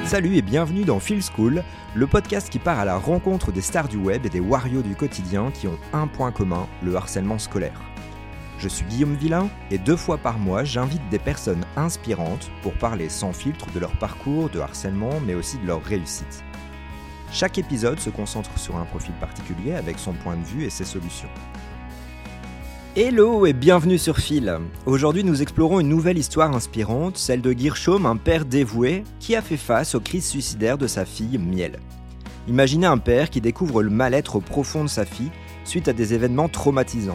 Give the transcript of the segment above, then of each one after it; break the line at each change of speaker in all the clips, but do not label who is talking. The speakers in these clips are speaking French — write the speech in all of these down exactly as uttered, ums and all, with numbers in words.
Salut et bienvenue dans Feel School, le podcast qui part à la rencontre des stars du web et des warriors du quotidien qui ont un point commun, le harcèlement scolaire. Je suis Guillaume Villain et deux fois par mois, j'invite des personnes inspirantes pour parler sans filtre de leur parcours de harcèlement, mais aussi de leur réussite. Chaque épisode se concentre sur un profil particulier avec son point de vue et ses solutions. Hello et bienvenue sur Feel. Aujourd'hui, nous explorons une nouvelle histoire inspirante, celle de Guirchaume, un père dévoué qui a fait face aux crises suicidaires de sa fille Miel. Imaginez un père qui découvre le mal-être au profond de sa fille suite à des événements traumatisants,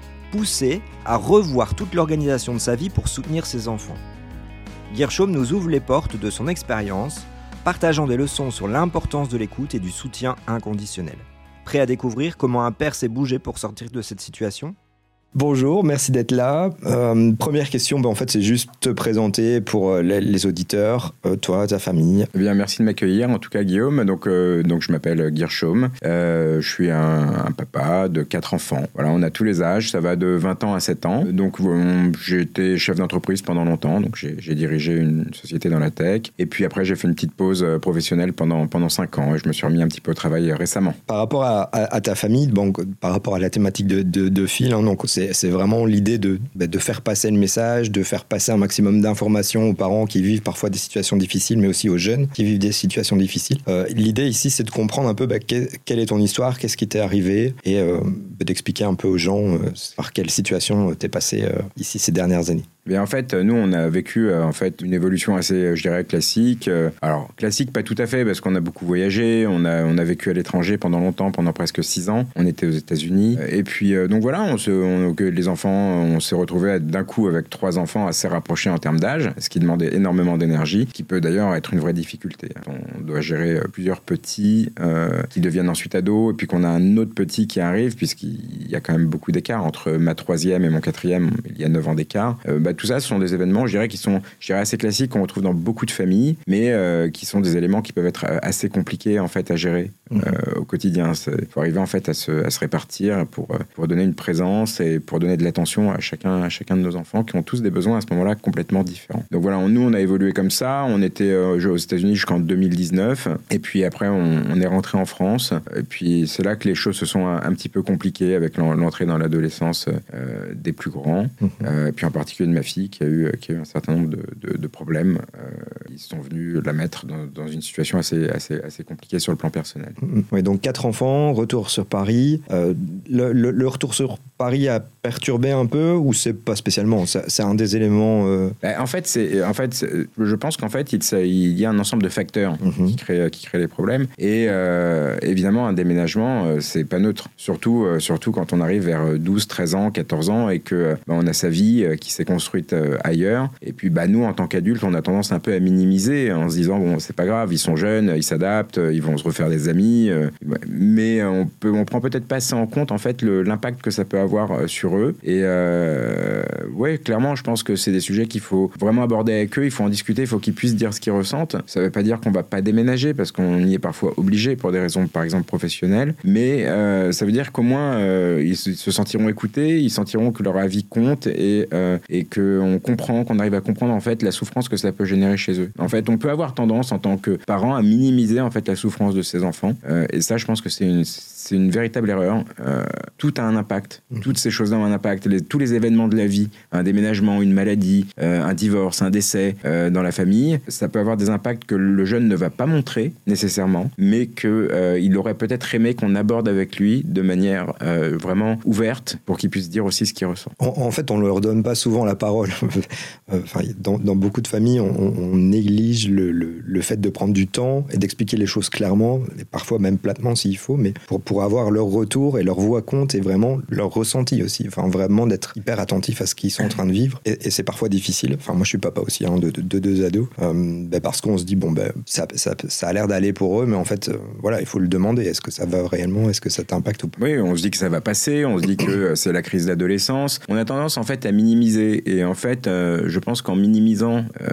poussé à revoir toute l'organisation de sa vie pour soutenir ses enfants. Guirchaume nous ouvre les portes de son expérience, partageant des leçons sur l'importance de l'écoute et du soutien inconditionnel. Prêt à découvrir comment un père s'est bougé pour sortir de cette situation ?
Bonjour, merci d'être là. Euh, première question, ben en fait, c'est juste te présenter pour les, les auditeurs, euh, toi, ta famille.
Eh bien, merci de m'accueillir, en tout cas, Guillaume. Donc, euh, donc je m'appelle Guirchaume. Euh, je suis un, un papa de quatre enfants. Voilà, on a tous les âges. Ça va de vingt ans à sept ans. Donc, bon, j'ai été chef d'entreprise pendant longtemps. Donc, j'ai, j'ai dirigé une société dans la tech. Et puis après, j'ai fait une petite pause professionnelle pendant, pendant cinq ans. Et je me suis remis un petit peu au travail récemment.
Par rapport à, à, à ta famille, bon, par rapport à la thématique de, de, de Feel, hein, donc c'est C'est, c'est vraiment l'idée de, de faire passer le message, de faire passer un maximum d'informations aux parents qui vivent parfois des situations difficiles, mais aussi aux jeunes qui vivent des situations difficiles. Euh, l'idée ici, c'est de comprendre un peu bah, quelle, quelle est ton histoire, qu'est-ce qui t'est arrivé, et euh, d'expliquer un peu aux gens euh, par quelle situation t'es passé euh, ici ces dernières années.
Mais en fait, nous, on a vécu euh, en fait une évolution assez, je dirais, classique. Euh, alors, classique, pas tout à fait, parce qu'on a beaucoup voyagé. On a, on a vécu à l'étranger pendant longtemps, pendant presque six ans. On était aux États-Unis. Et puis, euh, donc voilà, on se, on, que les enfants, on s'est retrouvés d'un coup avec trois enfants assez rapprochés en termes d'âge, ce qui demandait énormément d'énergie, qui peut d'ailleurs être une vraie difficulté. On doit gérer plusieurs petits euh, qui deviennent ensuite ados, et puis qu'on a un autre petit qui arrive, puisqu'il y a quand même beaucoup d'écart entre ma troisième et mon quatrième. Il y a neuf ans d'écart. Euh, bah, tout ça, ce sont des événements, je dirais, qui sont, je dirais, assez classiques qu'on retrouve dans beaucoup de familles, mais euh, qui sont des éléments qui peuvent être assez compliqués en fait à gérer euh, mmh. au quotidien. Il faut arriver en fait à se, à se répartir pour, pour donner une présence et pour donner de l'attention à chacun, à chacun de nos enfants qui ont tous des besoins à ce moment-là complètement différents. Donc voilà, nous, on a évolué comme ça. On était euh, aux États-Unis jusqu'en deux mille dix-neuf, et puis après, on, on est rentré en France. Et puis c'est là que les choses se sont un, un petit peu compliquées avec l'entrée dans l'adolescence euh, des plus grands, mmh. euh, et puis en particulier de ma fille qui a eu, qui a eu un certain nombre de, de, de problèmes. Euh, ils sont venus la mettre dans, dans une situation assez, assez, assez compliquée sur le plan personnel.
Oui, donc quatre enfants, retour sur Paris. Euh, le, le, le retour sur Paris a perturbé un peu ou c'est pas spécialement? C'est, c'est un des éléments... Euh...
En fait, c'est, en fait c'est, je pense qu'en fait, il, il y a un ensemble de facteurs mm-hmm. qui, créent, qui créent les problèmes. Et euh, évidemment, un déménagement, euh, c'est pas neutre. Surtout, euh, surtout quand on arrive vers douze, treize ans, quatorze ans et qu'on bah, a sa vie euh, qui s'est construite euh, ailleurs. Et puis, bah, nous, en tant qu'adultes, on a tendance un peu à minimiser en se disant, bon, c'est pas grave, ils sont jeunes, ils s'adaptent, ils vont se refaire des amis. Euh, mais on peut, on prend peut-être pas assez en compte, en fait, le, l'impact que ça peut avoir sur eux. Et euh, ouais, clairement, je pense que c'est des sujets qu'il faut vraiment aborder avec eux. Il faut en discuter, il faut qu'ils puissent dire ce qu'ils ressentent. Ça veut pas dire qu'on va pas déménager parce qu'on y est parfois obligé pour des raisons, par exemple, professionnelles. Mais euh, ça veut dire qu'au moins, euh, ils se sentiront écoutés, ils sentiront que leur avis compte et, euh, et qu'on comprend, qu'on arrive à comprendre, en fait, la souffrance que ça peut générer chez eux. En fait, on peut avoir tendance, en tant que parent, à minimiser, en fait, la souffrance de ses enfants. Euh, et ça, je pense que c'est une, c'est une véritable erreur. Euh, tout a un impact. Mmh. Toutes ces choses-là ont un impact. Les, tous les événements de la vie, un déménagement, une maladie, euh, un divorce, un décès euh, dans la famille, ça peut avoir des impacts que le jeune ne va pas montrer nécessairement, mais qu'il euh, aurait peut-être aimé qu'on aborde avec lui de manière euh, vraiment ouverte pour qu'il puisse dire aussi ce qu'il ressent.
En, en fait, on ne leur donne pas souvent la parole. enfin, dans, dans beaucoup de familles, on, on néglige le, le, le fait de prendre du temps et d'expliquer les choses clairement, et parfois même platement s'il faut, mais pour, pour avoir leur retour et leur voix compte et vraiment leur ressenti aussi. Enfin, vraiment d'être hyper attentif à ce qu'ils sont en train de vivre. Et, et c'est parfois difficile. Enfin, moi, je suis papa aussi hein, de, de, de deux ados. Euh, ben parce qu'on se dit, bon, ben, ça, ça, ça a l'air d'aller pour eux, mais en fait, euh, voilà, il faut le demander. Est-ce que ça va réellement? Est-ce que ça t'impacte ou pas?
Oui, on se dit que ça va passer. On se dit que c'est la crise d'adolescence. On a tendance, en fait, à minimiser. Et en fait, euh, je pense qu'en minimisant euh,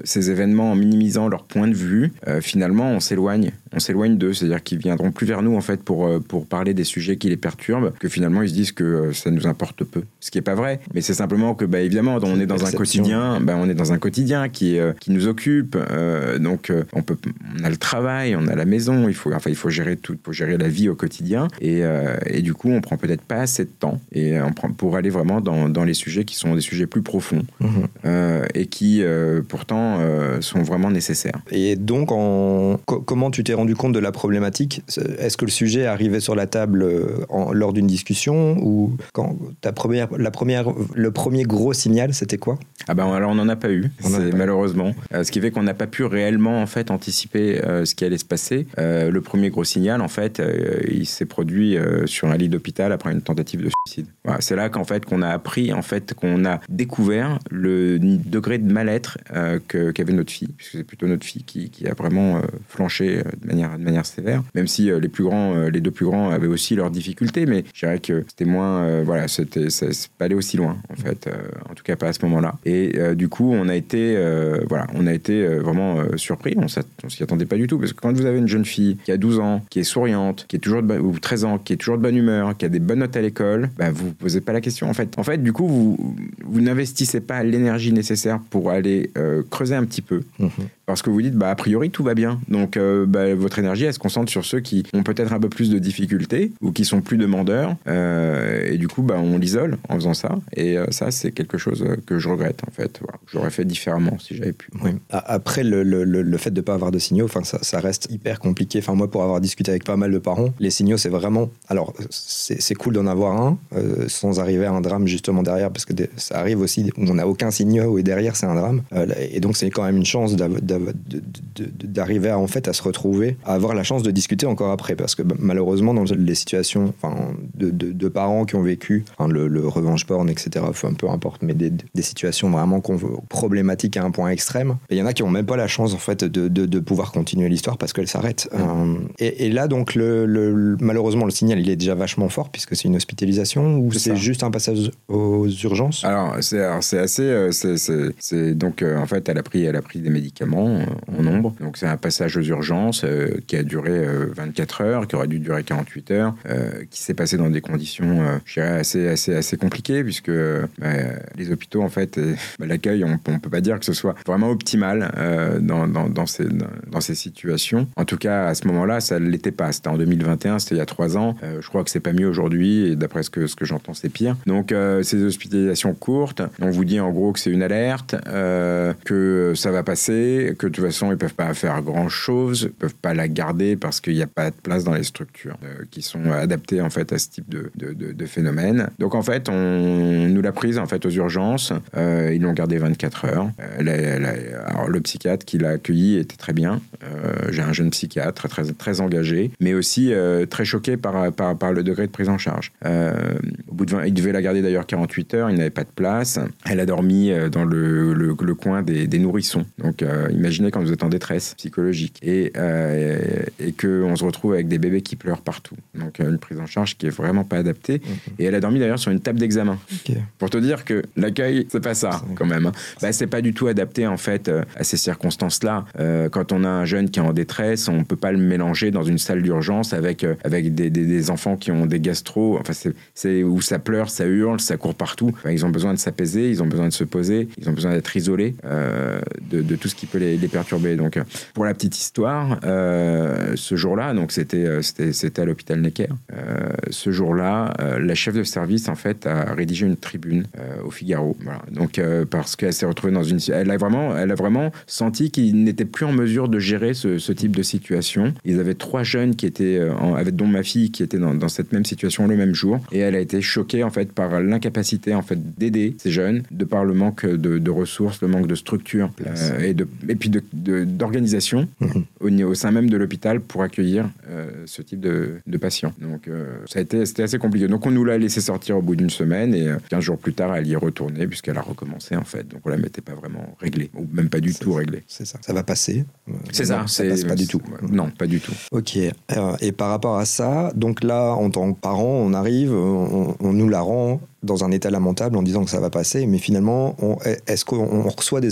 ces événements, en minimisant leur point de vue, euh, finalement, on s'éloigne. On s'éloigne d'eux, c'est-à-dire qu'ils viendront plus vers nous en fait pour, pour parler des sujets qui les perturbent, que finalement ils se disent que ça nous importe peu. Ce qui n'est pas vrai, mais c'est simplement que bah, évidemment on est dans un quotidien, bah, on est dans un quotidien qui, euh, qui nous occupe, euh, donc euh, on, peut, on a le travail, on a la maison, il faut, enfin, il faut gérer tout, il faut gérer la vie au quotidien, et, euh, et du coup on prend peut-être pas assez de temps et on prend, pour aller vraiment dans, dans les sujets qui sont des sujets plus profonds mmh. euh, et qui euh, pourtant euh, sont vraiment nécessaires.
Et donc en... Co- comment tu t'es rendu compte de la problématique? Est-ce que le sujet est arrivé sur la table en, lors d'une discussion, ou quand ta première, la première, le premier gros signal, c'était quoi?
Ah ben alors on n'en a pas eu,
on
c'est,
pas
malheureusement. Euh, ce qui fait qu'on n'a pas pu réellement en fait anticiper euh, ce qui allait se passer. Euh, le premier gros signal, en fait, euh, il s'est produit euh, sur un lit d'hôpital après une tentative de suicide. Voilà, c'est là qu'en fait qu'on a appris, en fait, qu'on a découvert le degré de mal-être euh, que, qu'avait notre fille, puisque c'est plutôt notre fille qui, qui a vraiment euh, flanché euh, de manière, de manière sévère. Même si euh, les plus grands, euh, les deux plus grands avaient aussi leurs difficultés, mais je dirais que c'était moins, euh, voilà, c'était, ça, c'est pas allé aussi loin, en fait, euh, en tout cas pas à ce moment-là. Et euh, du coup, on a été, euh, voilà, on a été euh, vraiment euh, surpris. On, on s'y attendait pas du tout, parce que quand vous avez une jeune fille qui a douze ans, qui est souriante, qui est toujours de, ou treize ans, qui est toujours de bonne humeur, qui a des bonnes notes à l'école, bah, vous vous posez pas la question, en fait. En fait, du coup, vous, vous n'investissez pas l'énergie nécessaire pour aller euh, creuser un petit peu. Mmh. Parce que vous dites, bah, a priori, tout va bien. Donc, euh, bah, votre énergie, elle se concentre sur ceux qui ont peut-être un peu plus de difficultés ou qui sont plus demandeurs. Euh, et du coup, bah, on l'isole en faisant ça. Et euh, ça, c'est quelque chose que je regrette, en fait. Voilà. J'aurais fait différemment si j'avais pu.
Oui. Après, le, le, le fait de ne pas avoir de signaux, ça, ça reste hyper compliqué. Enfin, moi, pour avoir discuté avec pas mal de parents, les signaux, c'est vraiment... Alors, c'est, c'est cool d'en avoir un, euh, sans arriver à un drame justement derrière, parce que ça arrive aussi où on n'a aucun signaux et derrière, c'est un drame. Euh, et donc, c'est quand même une chance d'avoir... De, de, de, d'arriver à, en fait, à se retrouver, à avoir la chance de discuter encore après, parce que bah, malheureusement dans les situations enfin, de, de, de parents qui ont vécu enfin, le, le revenge porn, et cetera, enfin, peu importe, mais des, des situations vraiment problématiques à un point extrême, il y en a qui n'ont même pas la chance en fait, de, de, de pouvoir continuer l'histoire parce qu'elle s'arrête. Mmh. Euh, et, et là donc le, le, le, malheureusement le signal il est déjà vachement fort puisque c'est une hospitalisation, ou c'est, c'est juste un passage aux urgences?
Alors c'est, alors, c'est assez euh, c'est, c'est, c'est, donc euh, en fait elle a pris, elle a pris des médicaments euh, en nombre. Donc, c'est un passage aux urgences euh, qui a duré euh, vingt-quatre heures, qui aurait dû durer quarante-huit heures, euh, qui s'est passé dans des conditions, euh, je dirais, assez, assez, assez compliquées, puisque euh, les hôpitaux, en fait, euh, bah, l'accueil, on ne peut pas dire que ce soit vraiment optimal euh, dans, dans, dans, ces, dans, dans ces situations. En tout cas, à ce moment-là, ça ne l'était pas. C'était en deux mille vingt et un, c'était il y a trois ans. Euh, je crois que c'est pas mieux aujourd'hui, et d'après ce que, ce que j'entends, c'est pire. Donc, euh, ces hospitalisations courtes, on vous dit en gros que c'est une alerte, euh, que ça va passer, que de toute façon, ils ne peuvent pas faire grand-chose, ils ne peuvent pas la garder parce qu'il n'y a pas de place dans les structures euh, qui sont adaptées en fait, à ce type de, de, de, de phénomène. Donc en fait, on nous l'a prise en fait, aux urgences, euh, ils l'ont gardée vingt-quatre heures. Euh, la, la, alors, le psychiatre qui l'a accueilli était très bien. Euh, j'ai un jeune psychiatre très, très engagé, mais aussi euh, très choqué par, par, par le degré de prise en charge. Euh, au bout de vingt, il devait la garder d'ailleurs quarante-huit heures, il n'avait pas de place. Elle a dormi dans le, le, le coin des, des nourrissons. Donc euh, imaginez quand vous êtes en détresse psychologique et, euh, et qu'on se retrouve avec des bébés qui pleurent partout. Donc une prise en charge qui est vraiment pas adaptée. Mm-hmm. Et elle a dormi d'ailleurs sur une table d'examen. Okay. Pour te dire que l'accueil, c'est pas ça c'est quand même. Bah, c'est pas du tout adapté en fait à ces circonstances-là. Euh, quand on a un jeune qui est en détresse, on peut pas le mélanger dans une salle d'urgence avec, euh, avec des, des, des enfants qui ont des gastro. Enfin, c'est, c'est où ça pleure, ça hurle, ça court partout. Enfin, ils ont besoin de s'apaiser, ils ont besoin de se poser, ils ont besoin d'être isolés euh, de, de tout ce qui peut les, les perturber. Donc, pour la petite histoire, euh, ce jour-là, donc c'était, c'était, c'était à l'hôpital Necker, euh, ce jour-là, euh, la chef de service, en fait, a rédigé une tribune euh, au Figaro. Voilà. Donc, euh, parce qu'elle s'est retrouvée dans une... Elle a vraiment, elle a vraiment senti qu'ils n'étaient plus en mesure de gérer ce, ce type de situation. Ils avaient trois jeunes qui étaient, euh, en, avec, dont ma fille, qui était dans, dans cette même situation le même jour. Et elle a été choquée, en fait, par l'incapacité, en fait, d'aider ces jeunes, de par le manque de, de ressources, le manque de structure, euh, et, de, et puis de, de, d'organisation mmh. au, au sein même de l'hôpital pour accueillir euh, ce type de, de patients. Donc, euh, ça a été, c'était assez compliqué. Donc, on nous l'a laissé sortir au bout d'une semaine et euh, quinze jours plus tard, elle y est retournée puisqu'elle a recommencé, en fait. Donc, on la mettait pas vraiment réglée, ou même pas du
c'est
tout
ça.
réglée.
C'est ça. Ça va passer.
C'est ça.
Ça
c'est,
passe pas du tout.
Ouais, non, pas du tout.
Ok. Et par rapport à ça, donc là, en tant que parent, on arrive, on, on nous la rend dans un état lamentable en disant que ça va passer, mais finalement, on, est-ce qu'on reçoit des informations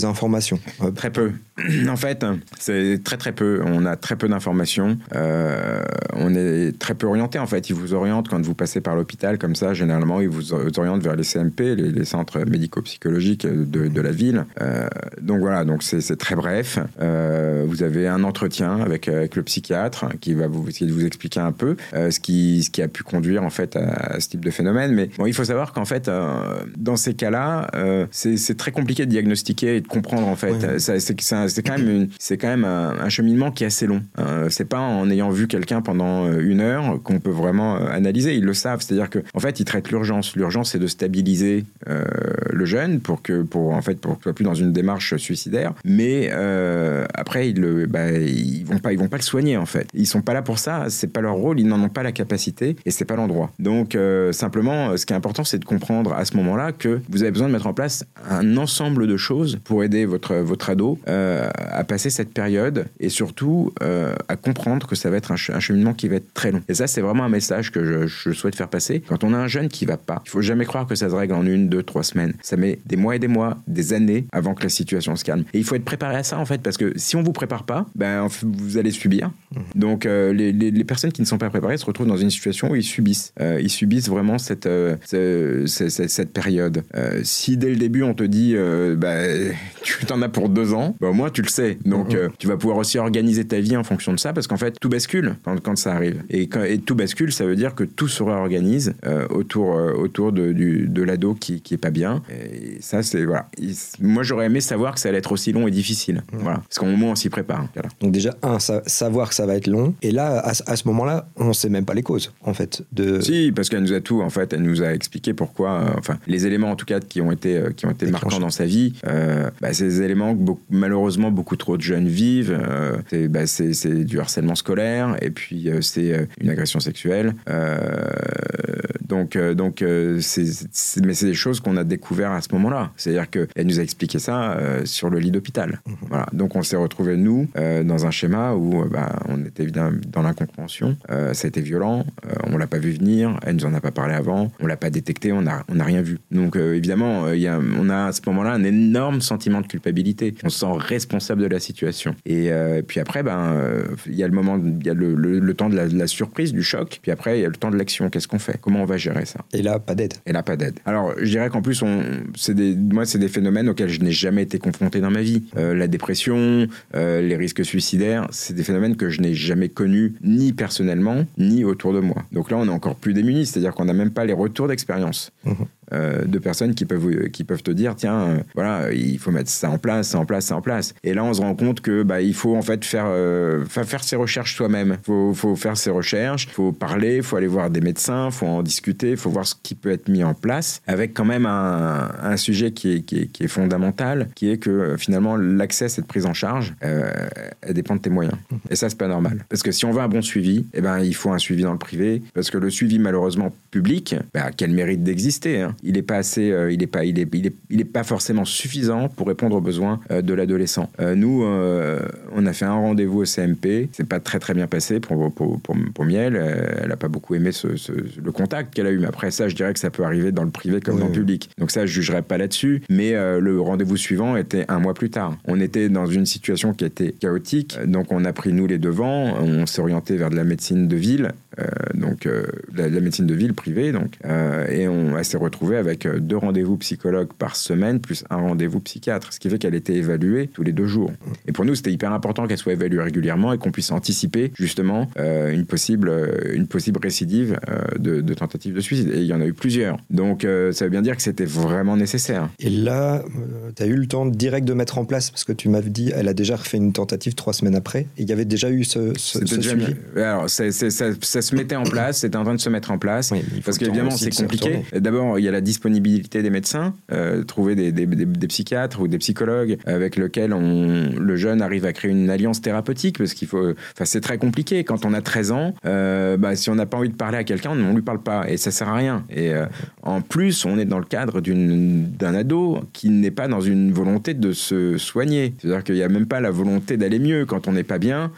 d'informations.
Très peu. En fait, c'est très très peu. On a très peu d'informations. Euh, on est très peu orienté. En fait, ils vous orientent quand vous passez par l'hôpital comme ça. Généralement, ils vous orientent vers les C M P, les, les centres médico-psychologiques de, de la ville. Euh, donc voilà. Donc c'est, c'est très bref. Euh, vous avez un entretien avec avec le psychiatre qui va vous essayer de vous expliquer un peu euh, ce qui ce qui a pu conduire en fait à, à ce type de phénomène. Mais bon, il faut savoir qu'en fait, euh, dans ces cas-là, euh, c'est, c'est très compliqué de diagnostiquer et de comprendre en fait. Ouais. Ça, c'est, c'est, un, c'est quand même une, c'est quand même un, un cheminement qui est assez long. Euh, c'est pas en ayant vu quelqu'un pendant une heure qu'on peut vraiment analyser. Ils le savent, c'est-à-dire que en fait, ils traitent l'urgence. L'urgence, c'est de stabiliser euh, le jeune pour que pour en fait pour qu'il soit plus dans une démarche suicidaire. Mais euh, après, ils le bah, ils vont pas ils vont pas le soigner en fait. Ils sont pas là pour ça. C'est pas leur rôle. Ils n'en ont pas la capacité et c'est pas l'endroit. Donc euh, simplement, ce qui est important, c'est de comprendre à ce moment-là que vous avez besoin de mettre en place un ensemble de choses pour aider votre votre ado euh, à passer cette période et surtout euh, à comprendre que ça va être un, ch- un cheminement qui va être très long. Et ça, c'est vraiment un message que je, je souhaite faire passer. Quand on a un jeune qui va pas, il faut jamais croire que ça se règle en une, deux, trois semaines. Ça met des mois et des mois, des années avant que la situation se calme. Et il faut être préparé à ça en fait, parce que si on vous prépare pas, ben vous allez subir. Donc euh, les, les, les personnes qui ne sont pas préparées se retrouvent dans une situation où ils subissent. Euh, ils subissent vraiment cette euh, cette, cette, cette période. Euh, si dès le début on te dit euh, bah, tu t'en as pour deux ans, bah, au moins tu le sais. Donc euh, tu vas pouvoir aussi organiser ta vie en fonction de ça, parce qu'en fait tout bascule quand, quand ça arrive. Et, quand, et tout bascule, ça veut dire que tout se réorganise euh, autour euh, autour de, du, de l'ado qui qui est pas bien. Et ça c'est voilà. Et, moi j'aurais aimé savoir que ça allait être aussi long et difficile. Mmh. Voilà, parce qu'au moins on s'y prépare. Voilà.
Donc déjà un sa- savoir que ça va être long. Et là à, à ce moment-là, on sait même pas les causes en fait. De...
Si, parce qu'elle nous a tout en fait. Elle nous a expliqué pourquoi. Euh, enfin, les éléments en tout cas qui ont été euh, qui ont été marquants dans sa vie. Euh, bah, ces éléments que beaucoup, malheureusement beaucoup trop de jeunes vivent. Euh, c'est, bah, c'est, c'est du harcèlement scolaire et puis euh, c'est euh, une agression sexuelle. Euh, donc euh, donc euh, c'est, c'est, mais c'est des choses qu'on a découvert à ce moment-là. C'est-à-dire que elle nous a expliqué ça euh, sur le lit d'hôpital. Mmh. Voilà. Donc on s'est retrouvés nous euh, dans un schéma où euh, bah, on était évidemment dans l'incompréhension. Euh, ça a été violent. Euh, on l'a pas vu venir. Elle nous en a pas parlé avant. On l'a pas détecté. On a on a rien vu. Donc euh, évidemment, il y a on a à ce moment-là un énorme sentiment de culpabilité. On se sent responsable de la situation. Et euh, puis après, ben il euh, y a le moment, il y a le, le, le temps de la, de la surprise, du choc. Puis après, il y a le temps de l'action. Qu'est-ce qu'on fait? Comment on va gérer ça?
Et là, pas d'aide.
Et là, pas d'aide. Alors, je dirais qu'en plus, on, c'est des, moi, c'est des phénomènes auxquels je n'ai jamais été confronté dans ma vie. Euh, la dépression, euh, les risques suicidaires, c'est des phénomènes que je n'ai jamais connus ni personnellement, ni autour de moi. Donc là, on est encore plus démunis, c'est-à-dire qu'on n'a même pas les retours d'expérience. Mmh. Euh, de personnes qui peuvent qui peuvent te dire tiens euh, voilà il faut mettre ça en place ça en place ça en place et là on se rend compte que bah il faut en fait faire euh, faire ses recherches soi-même, faut faut faire ses recherches, faut parler, faut aller voir des médecins, faut en discuter, faut voir ce qui peut être mis en place, avec quand même un, un sujet qui est, qui est qui est fondamental, qui est que euh, finalement l'accès à cette prise en charge euh, elle dépend de tes moyens, et ça c'est pas normal, parce que si on veut un bon suivi, eh ben il faut un suivi dans le privé, parce que le suivi malheureusement public, bah, quel mérite d'exister, hein. Il n'est pas assez, euh, il est pas, il est, il est, il est pas forcément suffisant pour répondre aux besoins euh, de l'adolescent. Euh, nous, euh, on a fait un rendez-vous au C M P. C'est pas très très bien passé pour pour pour, pour Miel. Euh, elle a pas beaucoup aimé ce, ce, le contact qu'elle a eu. Mais après ça, je dirais que ça peut arriver dans le privé comme oui, dans le public. Donc ça, je jugerai pas là-dessus. Mais euh, le rendez-vous suivant était un mois plus tard. On était dans une situation qui était chaotique. Donc on a pris nous les devants. On s'est orienté vers de la médecine de ville. Euh, donc euh, la, la médecine de ville privée. Donc euh, et on s'est retrouvé avec deux rendez-vous psychologues par semaine, plus un rendez-vous psychiatre, ce qui fait qu'elle était évaluée tous les deux jours. Et pour nous, c'était hyper important qu'elle soit évaluée régulièrement et qu'on puisse anticiper justement euh, une, possible, une possible récidive euh, de, de tentative de suicide. Et il y en a eu plusieurs. Donc euh, ça veut bien dire que c'était vraiment nécessaire.
Et là, euh, tu as eu le temps direct de mettre en place, parce que tu m'avais dit, elle a déjà refait une tentative trois semaines après, et il y avait déjà eu ce, ce, ce
déjà
suivi.
Alors, c'est, c'est, ça, ça se mettait en place, c'était en train de se mettre en place, oui, parce qu'évidemment, c'est compliqué. D'abord, il y a la disponibilité des médecins, euh, trouver des, des, des, des psychiatres ou des psychologues avec lesquels on, le jeune arrive à créer une alliance thérapeutique, parce qu'il faut, enfin, c'est très compliqué. Quand on a treize ans, euh, bah, si on n'a pas envie de parler à quelqu'un, on ne lui parle pas, et ça sert à rien. Et euh, en plus, on est dans le cadre d'une, d'un ado qui n'est pas dans une volonté de se soigner. C'est-à-dire qu'il n'y a même pas la volonté d'aller mieux. Quand on n'est pas bien, on n'a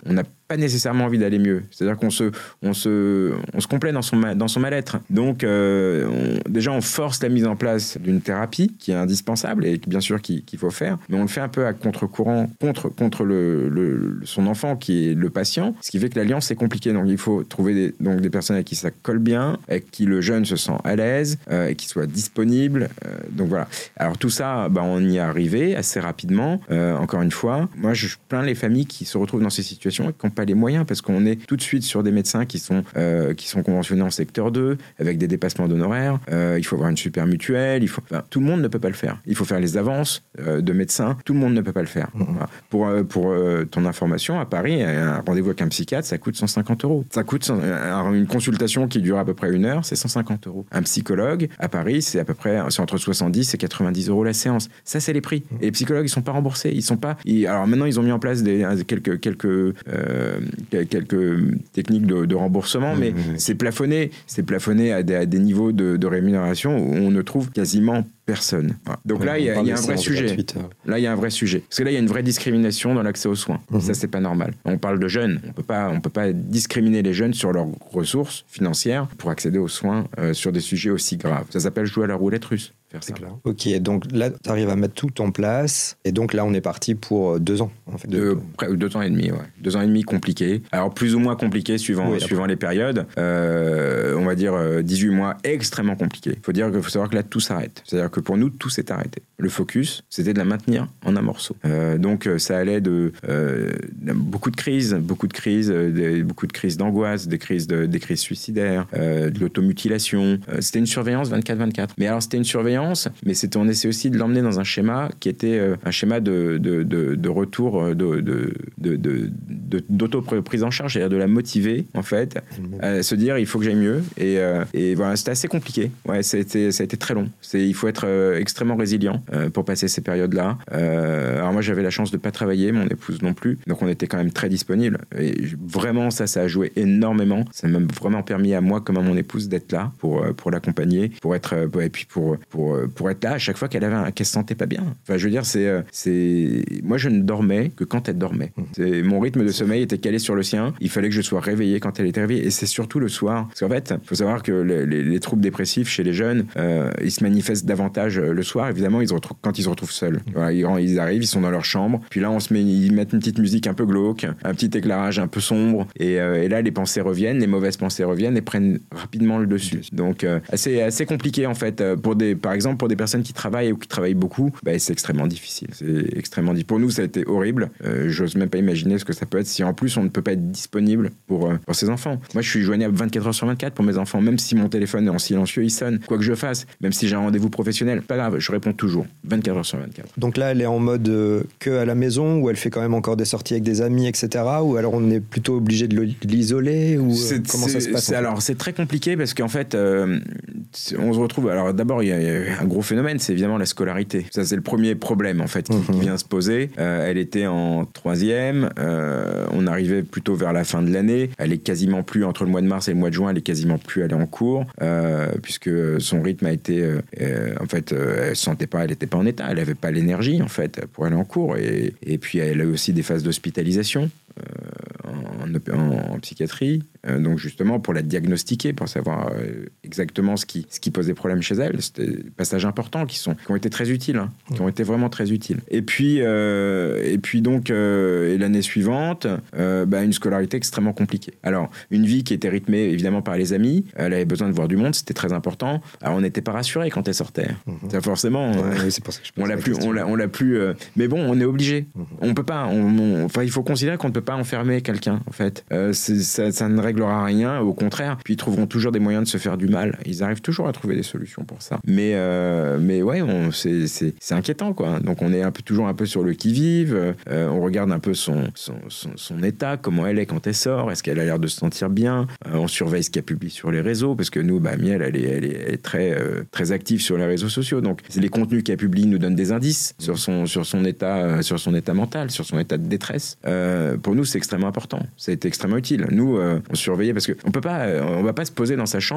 pas nécessairement envie d'aller mieux. C'est-à-dire qu'on se, on se, on se complaît dans son, dans son mal-être. Donc, euh, on, déjà, on force la mise en place d'une thérapie qui est indispensable et bien sûr qu'il, qu'il faut faire, mais on le fait un peu à contre-courant, contre, contre le, le, son enfant qui est le patient, ce qui fait que l'alliance est compliquée. Donc, il faut trouver des, donc, des personnes avec qui ça colle bien, avec qui le jeune se sent à l'aise, euh, et qui soit disponible. Euh, donc, voilà. Alors, tout ça, bah, on y est arrivé assez rapidement. Euh, encore une fois, moi, je plains les familles qui se retrouvent dans ces situations et qui n'ont pas les moyens, parce qu'on est tout de suite sur des médecins qui sont, euh, qui sont conventionnés en secteur deux, avec des dépassements d'honoraires. Euh, il faut avoir une super mutuelle. Il faut... enfin, tout le monde ne peut pas le faire. Il faut faire les avances euh, de médecins. Tout le monde ne peut pas le faire. Mmh. Voilà. Pour, euh, pour euh, ton information, à Paris, un rendez-vous avec un psychiatre, ça coûte cent cinquante euros. Ça coûte cent... Alors, une consultation qui dure à peu près une heure, c'est cent cinquante euros. Un psychologue, à Paris, c'est à peu près c'est entre soixante-dix et quatre-vingt-dix euros la séance. Ça, c'est les prix. Et les psychologues, ils sont pas remboursés. Ils sont pas... Ils... Alors maintenant, ils ont mis en place des, quelques, quelques, euh, quelques techniques de, de remboursement, mais mmh, mmh. c'est plafonné. C'est plafonné à des, à des niveaux de, de rémunération où on ne trouve quasiment personne. Voilà. Donc ouais, là, il y a, y a un vrai sujet. Gratuite. Là, il y a un vrai sujet. Parce que là, il y a une vraie discrimination dans l'accès aux soins. Mmh. Ça, c'est pas normal. On parle de jeunes. On peut pas, on peut pas discriminer les jeunes sur leurs ressources financières pour accéder aux soins euh, sur des sujets aussi graves. Ça s'appelle jouer à la roulette russe. Faire
c'est
ça.
Clair. Ok, donc là, tu arrives à mettre tout en place. Et donc là, on est parti pour deux ans. En fait,
deux, deux, deux ans et demi, ouais. Deux ans et demi compliqués. Alors, plus ou moins compliqués suivant, oui, suivant les périodes. Euh, on va dire euh, dix-huit mois extrêmement compliqués. Il faut dire qu'il faut savoir que là, tout s'arrête. C'est-à-dire que pour nous, tout s'est arrêté. Le focus, c'était de la maintenir en un morceau. Euh, donc, ça allait de euh, beaucoup de crises, beaucoup de crises, de, beaucoup de crises d'angoisse, des crises, de, des crises suicidaires, euh, de l'automutilation. Euh, c'était une surveillance vingt-quatre vingt-quatre. Mais alors, c'était une surveillance mais c'était, on essayait aussi de l'emmener dans un schéma qui était euh, un schéma de, de, de, de retour, de, de, de, de, de, d'auto-prise en charge, c'est-à-dire de la motiver, en fait, à se dire, il faut que j'aille mieux. Et, euh, et voilà, c'était assez compliqué. Ouais, c'était, ça a été très long. C'est, il faut être euh, extrêmement résilient euh, pour passer ces périodes-là. Euh, alors moi, j'avais la chance de ne pas travailler, mon épouse non plus. Donc, on était quand même très disponibles. Et vraiment, ça, ça a joué énormément. Ça m'a vraiment permis à moi, comme à mon épouse, d'être là pour, pour l'accompagner, pour être, et puis pour, pour pour être là à chaque fois qu'elle avait un, qu'elle se sentait pas bien. Enfin, je veux dire, c'est, c'est... moi, je ne dormais que quand elle dormait. C'est... Mon rythme de sommeil était calé sur le sien. Il fallait que je sois réveillé quand elle était réveillée. Et c'est surtout le soir. Parce qu'en fait, il faut savoir que les, les, les troubles dépressifs chez les jeunes, euh, ils se manifestent davantage le soir. Évidemment, ils se retrouvent, quand ils se retrouvent seuls. Voilà, ils, ils arrivent, ils sont dans leur chambre. Puis là, on se met, ils mettent une petite musique un peu glauque, un petit éclairage un peu sombre. Et, euh, et là, les pensées reviennent, les mauvaises pensées reviennent et prennent rapidement le dessus. Donc, euh, assez, assez compliqué, en fait. Pour des, par exemple, pour des personnes qui travaillent ou qui travaillent beaucoup, bah, c'est extrêmement difficile. C'est extrêmement difficile. Pour nous, ça a été horrible. Euh, j'ose même pas imaginer ce que ça peut être si en plus on ne peut pas être disponible pour, euh, pour ses enfants. Moi, je suis joignable vingt-quatre heures sur vingt-quatre pour mes enfants. Même si mon téléphone est en silencieux, il sonne. Quoi que je fasse, même si j'ai un rendez-vous professionnel, pas grave, je réponds toujours. vingt-quatre heures sur vingt-quatre.
Donc là, elle est en mode euh, que à la maison, ou elle fait quand même encore des sorties avec des amis, et cetera. Ou alors on est plutôt obligé de l'isoler, ou
c'est,
comment
c'est,
ça se passe
c'est, Alors, c'est très compliqué parce qu'en fait, euh, on se retrouve... Alors d'abord, il y a un gros phénomène, c'est évidemment la scolarité. Ça, c'est le premier problème, en fait, qui, mmh. qui vient se poser. Euh, elle était en troisième. Euh, on arrivait plutôt vers la fin de l'année. Elle est quasiment plus, entre le mois de mars et le mois de juin, elle est quasiment plus allée en cours, euh, puisque son rythme a été... Euh, en fait, euh, elle ne se sentait pas, elle n'était pas en état. Elle n'avait pas l'énergie, en fait, pour aller en cours. Et, et puis, elle a eu aussi des phases d'hospitalisation. Euh, en, en, en psychiatrie, euh, donc justement pour la diagnostiquer, pour savoir euh, exactement ce qui, ce qui posait problème chez elle. C'était des passages importants qui, sont, qui ont été très utiles, hein, qui ont été vraiment très utiles. Et puis, euh, et puis donc, euh, et l'année suivante, euh, bah, une scolarité extrêmement compliquée. Alors, une vie qui était rythmée évidemment par les amis, elle avait besoin de voir du monde, c'était très important. Alors, on n'était pas rassurés quand elle sortait. Mm-hmm. Ça, forcément,
ouais,
euh,
oui, c'est pour ça que je
on l'a plus, on l'a, on l'a plus. Euh, mais bon, on est obligé. Mm-hmm. On peut pas. On, on, enfin, il faut considérer qu'on ne peut pas enfermer quelqu'un. En fait, euh, c'est, ça, ça ne réglera rien. Au contraire, puis ils trouveront toujours des moyens de se faire du mal. Ils arrivent toujours à trouver des solutions pour ça. Mais, euh, mais ouais, on, c'est, c'est, c'est inquiétant, quoi. Donc on est un peu toujours un peu sur le qui-vive. Euh, on regarde un peu son, son, son, son état, comment elle est quand elle sort. Est-ce qu'elle a l'air de se sentir bien? euh, On surveille ce qu'elle publie sur les réseaux, parce que nous, bah, Miel, elle est, elle est, elle est très, euh, très active sur les réseaux sociaux. Donc les contenus qu'elle publie nous donnent des indices mmh. sur son, sur son état, euh, sur son état mental, sur son état de détresse. Euh, pour nous, c'est extrêmement important. Ça a été extrêmement utile. Nous, euh, on surveillait parce qu'on peut pas, euh, on va pas se poser dans sa chambre et rester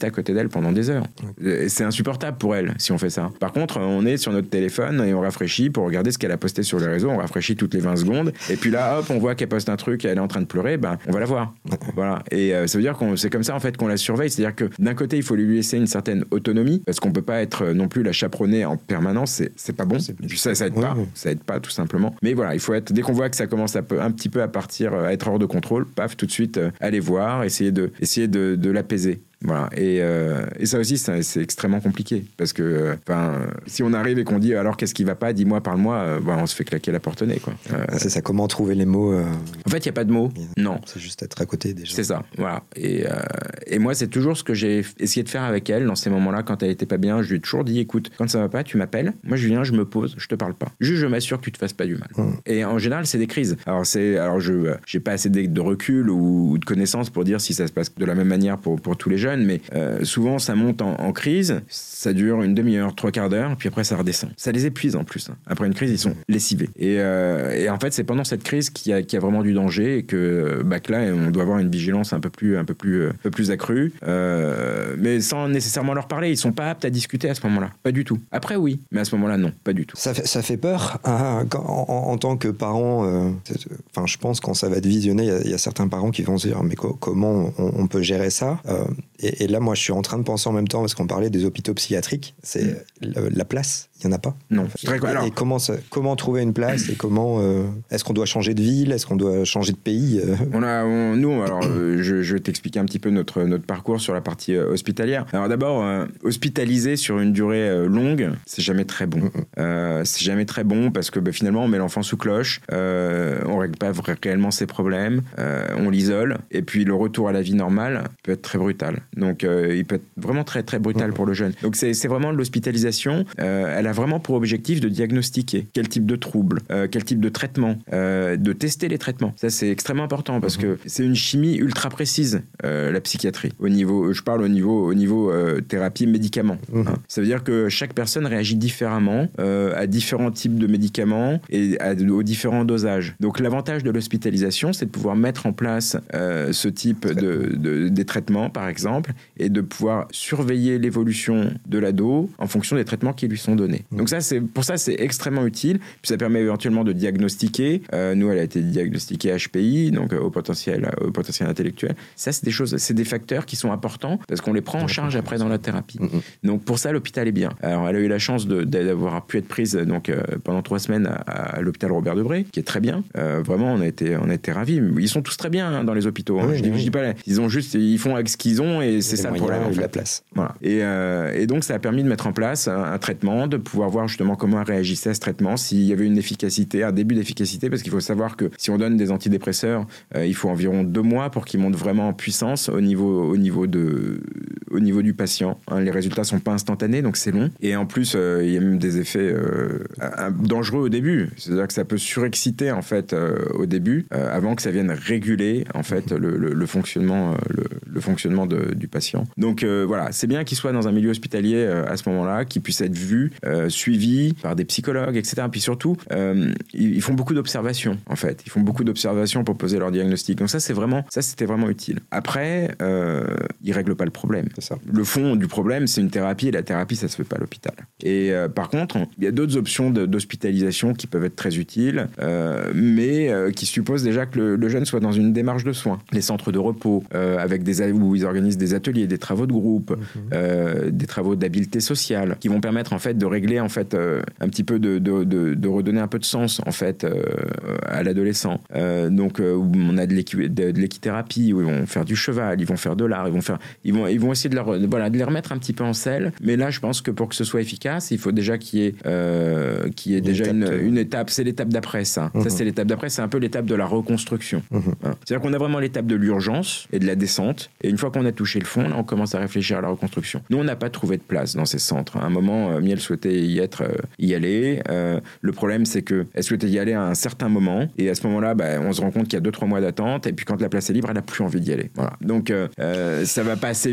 rester à côté d'elle pendant des heures. Ouais. C'est insupportable pour elle si on fait ça. Par contre, on est sur notre téléphone et on rafraîchit pour regarder ce qu'elle a posté sur les réseaux. On rafraîchit toutes les vingt secondes. Et puis là, hop, on voit qu'elle poste un truc et elle est en train de pleurer. Ben, on va la voir. Voilà. Et euh, ça veut dire que c'est comme ça en fait qu'on la surveille. C'est-à-dire que d'un côté, il faut lui laisser une certaine autonomie parce qu'on peut pas être non plus la chaperonner en permanence. C'est, c'est pas bon. Et puis ça, ça aide ouais, pas. Ouais. Ça aide pas tout simplement. Mais voilà, il faut être. Dès qu'on voit que ça commence à peu, un petit peu à partir, à être hors de contrôle, paf, tout de suite, euh, aller voir, essayer de, essayer de, de l'apaiser. Voilà. Et, euh, et ça aussi, ça, c'est extrêmement compliqué. Parce que euh, si on arrive et qu'on dit alors qu'est-ce qui va pas, dis-moi, parle-moi, euh, bah, on se fait claquer la porte au nez. Quoi.
Euh, c'est ça, comment trouver les mots euh...
En fait, il n'y a pas de mots. Non.
C'est juste être à côté déjà.
C'est ça, voilà. Et, euh, et moi, c'est toujours ce que j'ai essayé de faire avec elle dans ces moments-là, quand elle était pas bien. Je lui ai toujours dit écoute, quand ça va pas, tu m'appelles. Moi, je viens, je me pose, je te parle pas. Juste, je m'assure que tu te fasses pas du mal. Hum. Et en général, c'est des crises. Alors, c'est, alors je n'ai pas assez de, de recul ou, ou de connaissances pour dire si ça se passe de la même manière pour, pour tous les jeunes, mais. Euh, Souvent, ça monte en, en crise, ça dure une demi-heure, trois quarts d'heure, puis après, ça redescend. Ça les épuise en plus. Hein. Après une crise, ils sont lessivés. Et, euh, et en fait, c'est pendant cette crise qu'il y a, qu'il y a vraiment du danger et que, bah, que là, on doit avoir une vigilance un peu plus, un peu plus, un peu plus accrue, euh, mais sans nécessairement leur parler. Ils sont pas aptes à discuter à ce moment-là. Pas du tout. Après, oui, mais à ce moment-là, non, pas du tout.
Ça fait, ça fait peur hein, quand, en, en tant que parent. Euh, enfin, je pense quand ça va être visionné, il y, y a certains parents qui vont se dire mais co- comment on, on peut gérer ça euh, et, et là, moi, je suis en train de penser en même temps, parce qu'on parlait des hôpitaux psychiatriques, c'est mmh. la, la place, il n'y en a pas.
Non.
Et, très, alors... et comment, ça, comment trouver une place et comment euh, est-ce qu'on doit changer de ville, est-ce qu'on doit changer de pays euh...
On a, on, nous, alors, euh, je, je vais t'expliquer un petit peu notre, notre parcours sur la partie euh, hospitalière. Alors d'abord, euh, hospitaliser sur une durée euh, longue, c'est jamais très bon. Mmh. Euh, c'est jamais très bon parce que bah, finalement, on met l'enfant sous cloche, euh, on règle pas réellement ses problèmes, euh, on l'isole, et puis le retour à la vie normale peut être très brutal. Donc, euh, il peut être vraiment très très brutal pour le jeune. Donc c'est, c'est vraiment l'hospitalisation. Euh, elle a vraiment pour objectif de diagnostiquer quel type de trouble, euh, quel type de traitement, euh, de tester les traitements. Ça c'est extrêmement important parce que c'est une chimie ultra précise, euh, la psychiatrie. Au niveau, je parle au niveau, au niveau euh, thérapie médicaments. Hein. Ça veut dire que chaque personne réagit différemment euh, à différents types de médicaments et à, aux différents dosages. Donc l'avantage de l'hospitalisation, c'est de pouvoir mettre en place euh, ce type de, de, des traitements, par exemple, et de pouvoir surveiller l'évolution de l'ado en fonction des traitements qui lui sont donnés. Donc ça, c'est, pour ça, c'est extrêmement utile. Puis ça permet éventuellement de diagnostiquer. Euh, nous, elle a été diagnostiquée H P I, donc euh, au potentiel, au potentiel intellectuel. Ça, c'est des choses, c'est des facteurs qui sont importants parce qu'on les prend en charge après dans la thérapie. Donc pour ça, l'hôpital est bien. Alors, elle a eu la chance de, d'avoir pu être prise donc euh, pendant trois semaines à, à l'hôpital Robert Debré, qui est très bien. Euh, vraiment, on a été, on a été ravis. Ils sont tous très bien hein, dans les hôpitaux. Hein. Oui, je, dis, oui. je dis pas, ils ont juste, ils font avec ce qu'ils ont et c'est et ça le problème. En fait.
La place.
Voilà. Et, euh, et donc, ça a permis de mettre en place un, un traitement, de pouvoir voir justement comment elle réagissait à ce traitement, s'il y avait une efficacité, un début d'efficacité, parce qu'il faut savoir que si on donne des antidépresseurs, euh, il faut environ deux mois pour qu'ils montent vraiment en puissance au niveau, au niveau, de, au niveau du patient. Hein, les résultats ne sont pas instantanés, donc c'est long. Et en plus, euh, il y a même des effets euh, dangereux au début. C'est-à-dire que ça peut surexciter en fait euh, au début, euh, avant que ça vienne réguler en fait le, le, le fonctionnement, euh, le, le fonctionnement de, du patient. Donc euh, voilà, c'est bien qu'il soit dans un milieu hospitalier euh, à ce moment-là, qu'il puisse être vu, euh, suivi par des psychologues, et cetera. Puis surtout, euh, ils, ils font beaucoup d'observations en fait. Ils font beaucoup d'observations pour poser leur diagnostic. Donc ça, c'est vraiment, ça c'était vraiment utile. Après, euh, ils règlent pas le problème. C'est ça. Le fond du problème, c'est une thérapie, et la thérapie, ça se fait pas à l'hôpital. Et euh, par contre, il y a d'autres options de, d'hospitalisation qui peuvent être très utiles, euh, mais euh, qui supposent déjà que le, le jeune soit dans une démarche de soins. Les centres de repos, euh, avec des où ils organisent des ateliers, des travaux de groupe, mmh. euh, des travaux d'habileté sociale, qui vont permettre en fait de régler en fait euh, un petit peu de, de, de, de redonner un peu de sens en fait euh, à l'adolescent. Euh, donc euh, où on a de, l'équi, de, de l'équithérapie, où ils vont faire du cheval, ils vont faire de l'art, ils vont faire, ils vont, ils vont essayer de, leur, voilà, de les remettre un petit peu en selle. Mais là, je pense que pour que ce soit efficace, il faut déjà qu'il y ait, euh, qu'il y ait déjà une, de... une étape. C'est l'étape d'après ça. Mmh. Ça c'est l'étape d'après. C'est un peu l'étape de la reconstruction. Mmh. Hein. C'est-à-dire qu'on a vraiment l'étape de l'urgence et de la descente. Et une fois qu'on a touché le fond, là, on commence à réfléchir à la reconstruction. Nous, on n'a pas trouvé de place dans ces centres. À un moment, euh, Miel souhaitait y être, euh, y aller. Euh, le problème, c'est qu'elle souhaitait y aller à un certain moment. Et à ce moment-là, bah, on se rend compte qu'il y a deux trois mois d'attente. Et puis, quand la place est libre, elle n'a plus envie d'y aller. Voilà. Donc, euh, euh, ça va pas assez vite en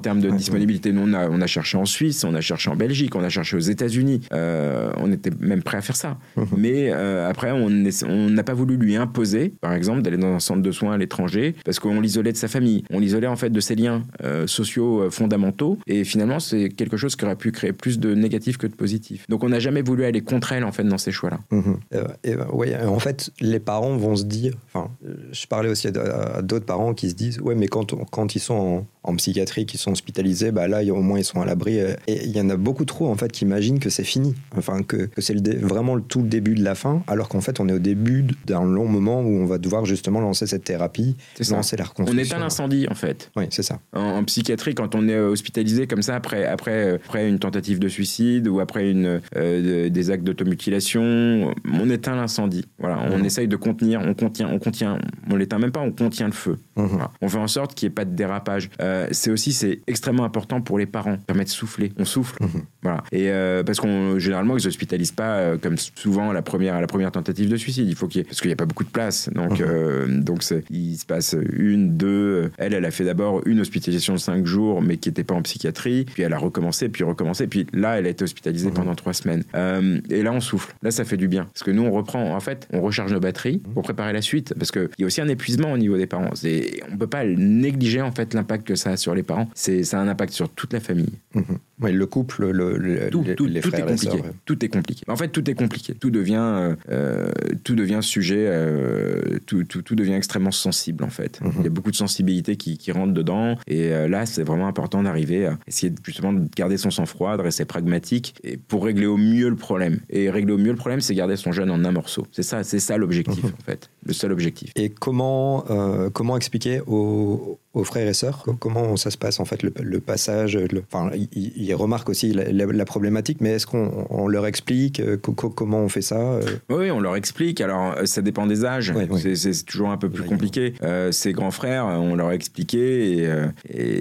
termes de
ouais,
disponibilité. Nous, on a, on a cherché en Suisse, on a cherché en Belgique, on a cherché aux États-Unis. Euh, on était même prêt à faire ça. Mmh. Mais euh, après, on n'a pas voulu lui imposer, par exemple, d'aller dans un centre de soins à l'étranger, parce qu'on l'isolait de sa famille. On l'isolait en fait de ses liens euh, sociaux euh, fondamentaux. Et finalement, c'est quelque chose qui aurait pu créer plus de négatif que de positif. Donc, on n'a jamais voulu aller contre elle en fait dans ces choix-là.
Mmh. Euh, et, oui, en fait, les parents vont se dire. Enfin, je parlais aussi à, à d'autres parents qui se disent, ouais, mais quand, quand ils sont en, en psychiatrie, qu'ils sont hospitalisés, bah là, au moins ils sont à l'abri. Et il y en a beaucoup trop en fait qui imaginent que c'est fini, enfin que, que c'est le dé, vraiment le, tout le début de la fin, alors qu'en fait, on est au début d'un long moment où on va devoir justement lancer cette thérapie, lancer la reconstruction.
On éteint l'incendie en fait.
Oui, c'est ça.
En, en psychiatrie, quand on est hospitalisé comme ça après, après, après une tentative de suicide ou après une, euh, de, des actes d'automutilation, on éteint l'incendie. Voilà, on mmh. essaye de contenir, on contient, on contient, on l'éteint même pas, on contient le feu. Mmh. Voilà. On fait en sorte qu'il n'y ait pas de dérapage. Euh, c'est aussi, c'est extrêmement important pour les parents, permettre de souffler. On souffle. Mmh. Voilà. Et euh, parce qu'on généralement ils hospitalisent pas euh, comme souvent à la première à la première tentative de suicide. Il faut qu'il y ait, parce qu'il n'y a pas beaucoup de place. Donc mmh. euh, donc c'est, il se passe une, deux. Elle, elle a fait d'abord une hospitalisation de cinq jours, mais qui n'était pas en psychiatrie. Puis elle a recommencé, puis recommencé. Puis là, elle a été hospitalisée mmh. pendant trois semaines. Euh, et là, on souffle. Là, ça fait du bien, parce que nous, on reprend. En fait, on recharge nos batteries pour préparer la suite, parce que il y a aussi un épuisement au niveau des parents. C'est, on peut pas négliger en fait l'impact que ça a sur les parents. C'est, ça a un impact sur toute la famille.
Mmh. Oui, le couple, le, le,
tout,
les,
tout,
les
tout
frères,
est compliqué.
Les sœurs, ouais.
Tout est compliqué. En fait, tout est compliqué. Tout devient, euh, tout devient sujet. Euh, tout, tout, tout devient extrêmement sensible en fait. Mmh. Il y a beaucoup de sensibilité qui, qui rentre dedans. Et euh, là, c'est vraiment important d'arriver à essayer de, justement de garder son sang-froid, de rester pragmatique, et pour régler au mieux le problème. Et régler au mieux le problème, c'est garder son jeune en un morceau. C'est ça, c'est ça l'objectif mmh. en fait. Le seul objectif.
Et comment, euh, comment expliquer aux, aux frères et sœurs comment ça se passe en fait le, le passage. Le, enfin, ils, ils remarquent aussi la, la, la problématique, mais est-ce qu'on on leur explique euh, comment on fait ça?
Oui, on leur explique. Alors, ça dépend des âges. Oui, oui. C'est, c'est toujours un peu plus compliqué. Euh, ses grands frères, on leur a expliqué et, euh,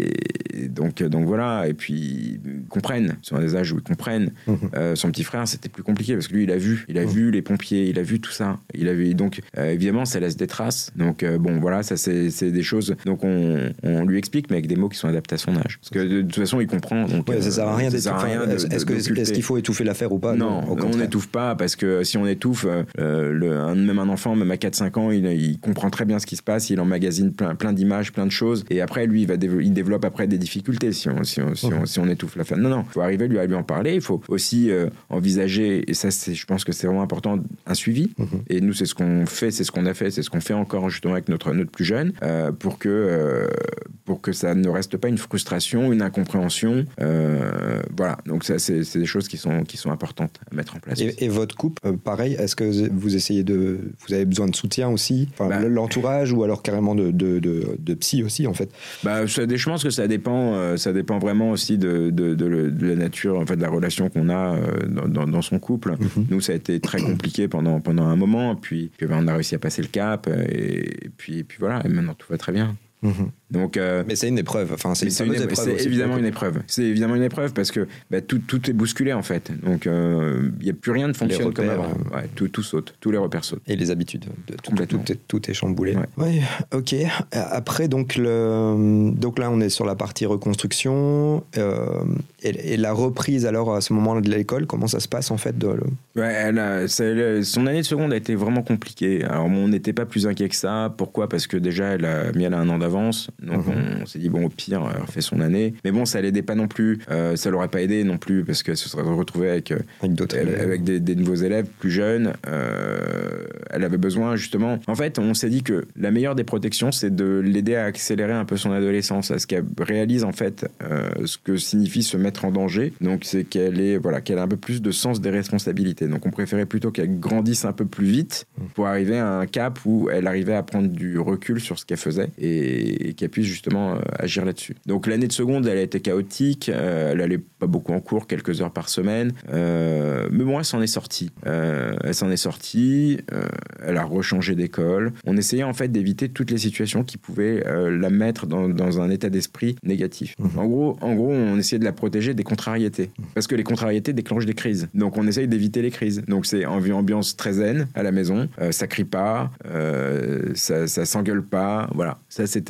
et donc, donc voilà. Et puis ils comprennent. Ce sont des âges où ils comprennent. Mmh. Euh, son petit frère, c'était plus compliqué parce que lui, il a vu, il a mmh. vu les pompiers, il a vu tout ça. Il a vu, donc euh, évidemment, ça laisse des traces. Donc euh, bon, voilà, ça c'est, c'est des choses. Donc on, on lui explique, mais avec des mots qui sont adaptés à son âge. Parce que de, de toute façon, il comprend. Donc
ouais, ça sert à rien.
Ça sert à rien de,
est-ce,
de,
est-ce, que, est-ce qu'il faut étouffer l'affaire ou pas?
Non, non on n'étouffe pas parce que si on étouffe, euh, le, un, même un enfant, même à quatre cinq ans, il, il comprend très bien ce qui se passe. Il emmagasine plein, plein d'images, plein de choses. Et après, lui, il, va dév- il développe après des difficultés si on, si on, si on, si on étouffe l'affaire. Non, non, il faut arriver lui, à lui en parler. Il faut aussi euh, envisager, et ça, c'est, je pense que c'est vraiment important, un suivi. Mm-hmm. Et nous, c'est ce qu'on fait, c'est ce qu'on a fait, c'est ce qu'on fait encore justement avec notre, notre plus jeune, euh, pour que, euh, pour que ça ne reste pas une frustration, une incompréhension. Euh, voilà, donc ça, c'est, c'est des choses qui sont, qui sont importantes à mettre en place.
Et, et votre couple, euh, pareil, est-ce que vous essayez de... Vous avez besoin de soutien aussi, enfin, bah, l'entourage ou alors carrément de, de, de, de psy aussi, en fait?
Bah, ça, je pense que ça dépend, euh, ça dépend vraiment aussi de, de, de, de la nature, en fait, de la relation qu'on a euh, dans, dans, dans son couple. Mm-hmm. Nous, ça a été très compliqué pendant, pendant un moment, puis, puis ben, on a réussi à passer le cap, et, et, puis, et puis voilà, et maintenant tout va très bien. Mmh. Donc, euh,
mais c'est une épreuve. Enfin, c'est, une
c'est, une épreuve,
épreuve
c'est évidemment une épreuve. C'est évidemment une épreuve parce que bah, tout, tout est bousculé en fait. Donc il euh, n'y a plus rien ne fonctionne repères, comme avant. Euh... Ouais, tout, tout saute, tous les repères sautent.
Et les habitudes. De, tout, tout, est, tout est chamboulé. Ouais. Ouais, ok. Après, donc, le, donc là, on est sur la partie reconstruction. Euh, et, et la reprise, alors, à ce moment-là de l'école, comment ça se passe en fait de, le...
ouais, elle a, c'est, son année de seconde a été vraiment compliquée. Alors, on n'était pas plus inquiet que ça. Pourquoi? Parce que déjà, elle a mis elle a un an d'avance. Donc, mmh. on, on s'est dit, bon, au pire, elle refait son année. Mais bon, ça l'aidait pas non plus. Euh, ça l'aurait pas aidé non plus parce qu'elle se serait retrouvée avec,
avec, d'autres
elle, avec des, des nouveaux élèves plus jeunes. Euh, elle avait besoin, justement. En fait, on s'est dit que la meilleure des protections, c'est de l'aider à accélérer un peu son adolescence, à ce qu'elle réalise, en fait, euh, ce que signifie se mettre en danger. Donc, c'est qu'elle ait, voilà, qu'elle ait un peu plus de sens des responsabilités. Donc, on préférait plutôt qu'elle grandisse un peu plus vite pour arriver à un cap où elle arrivait à prendre du recul sur ce qu'elle faisait et, et qu'elle puisse justement euh, agir là-dessus. Donc l'année de seconde, elle a été chaotique, euh, elle allait pas beaucoup en cours, quelques heures par semaine, euh, mais bon, elle s'en est sortie. Euh, elle s'en est sortie, euh, elle a rechangé d'école. On essayait en fait d'éviter toutes les situations qui pouvaient euh, la mettre dans, dans un état d'esprit négatif. Mmh. En gros, en gros, on essayait de la protéger des contrariétés, parce que les contrariétés déclenchent des crises. Donc on essaye d'éviter les crises. Donc c'est une ambiance très zen à la maison, euh, ça crie pas, euh, ça, ça s'engueule pas, voilà. Ça c'était vraiment le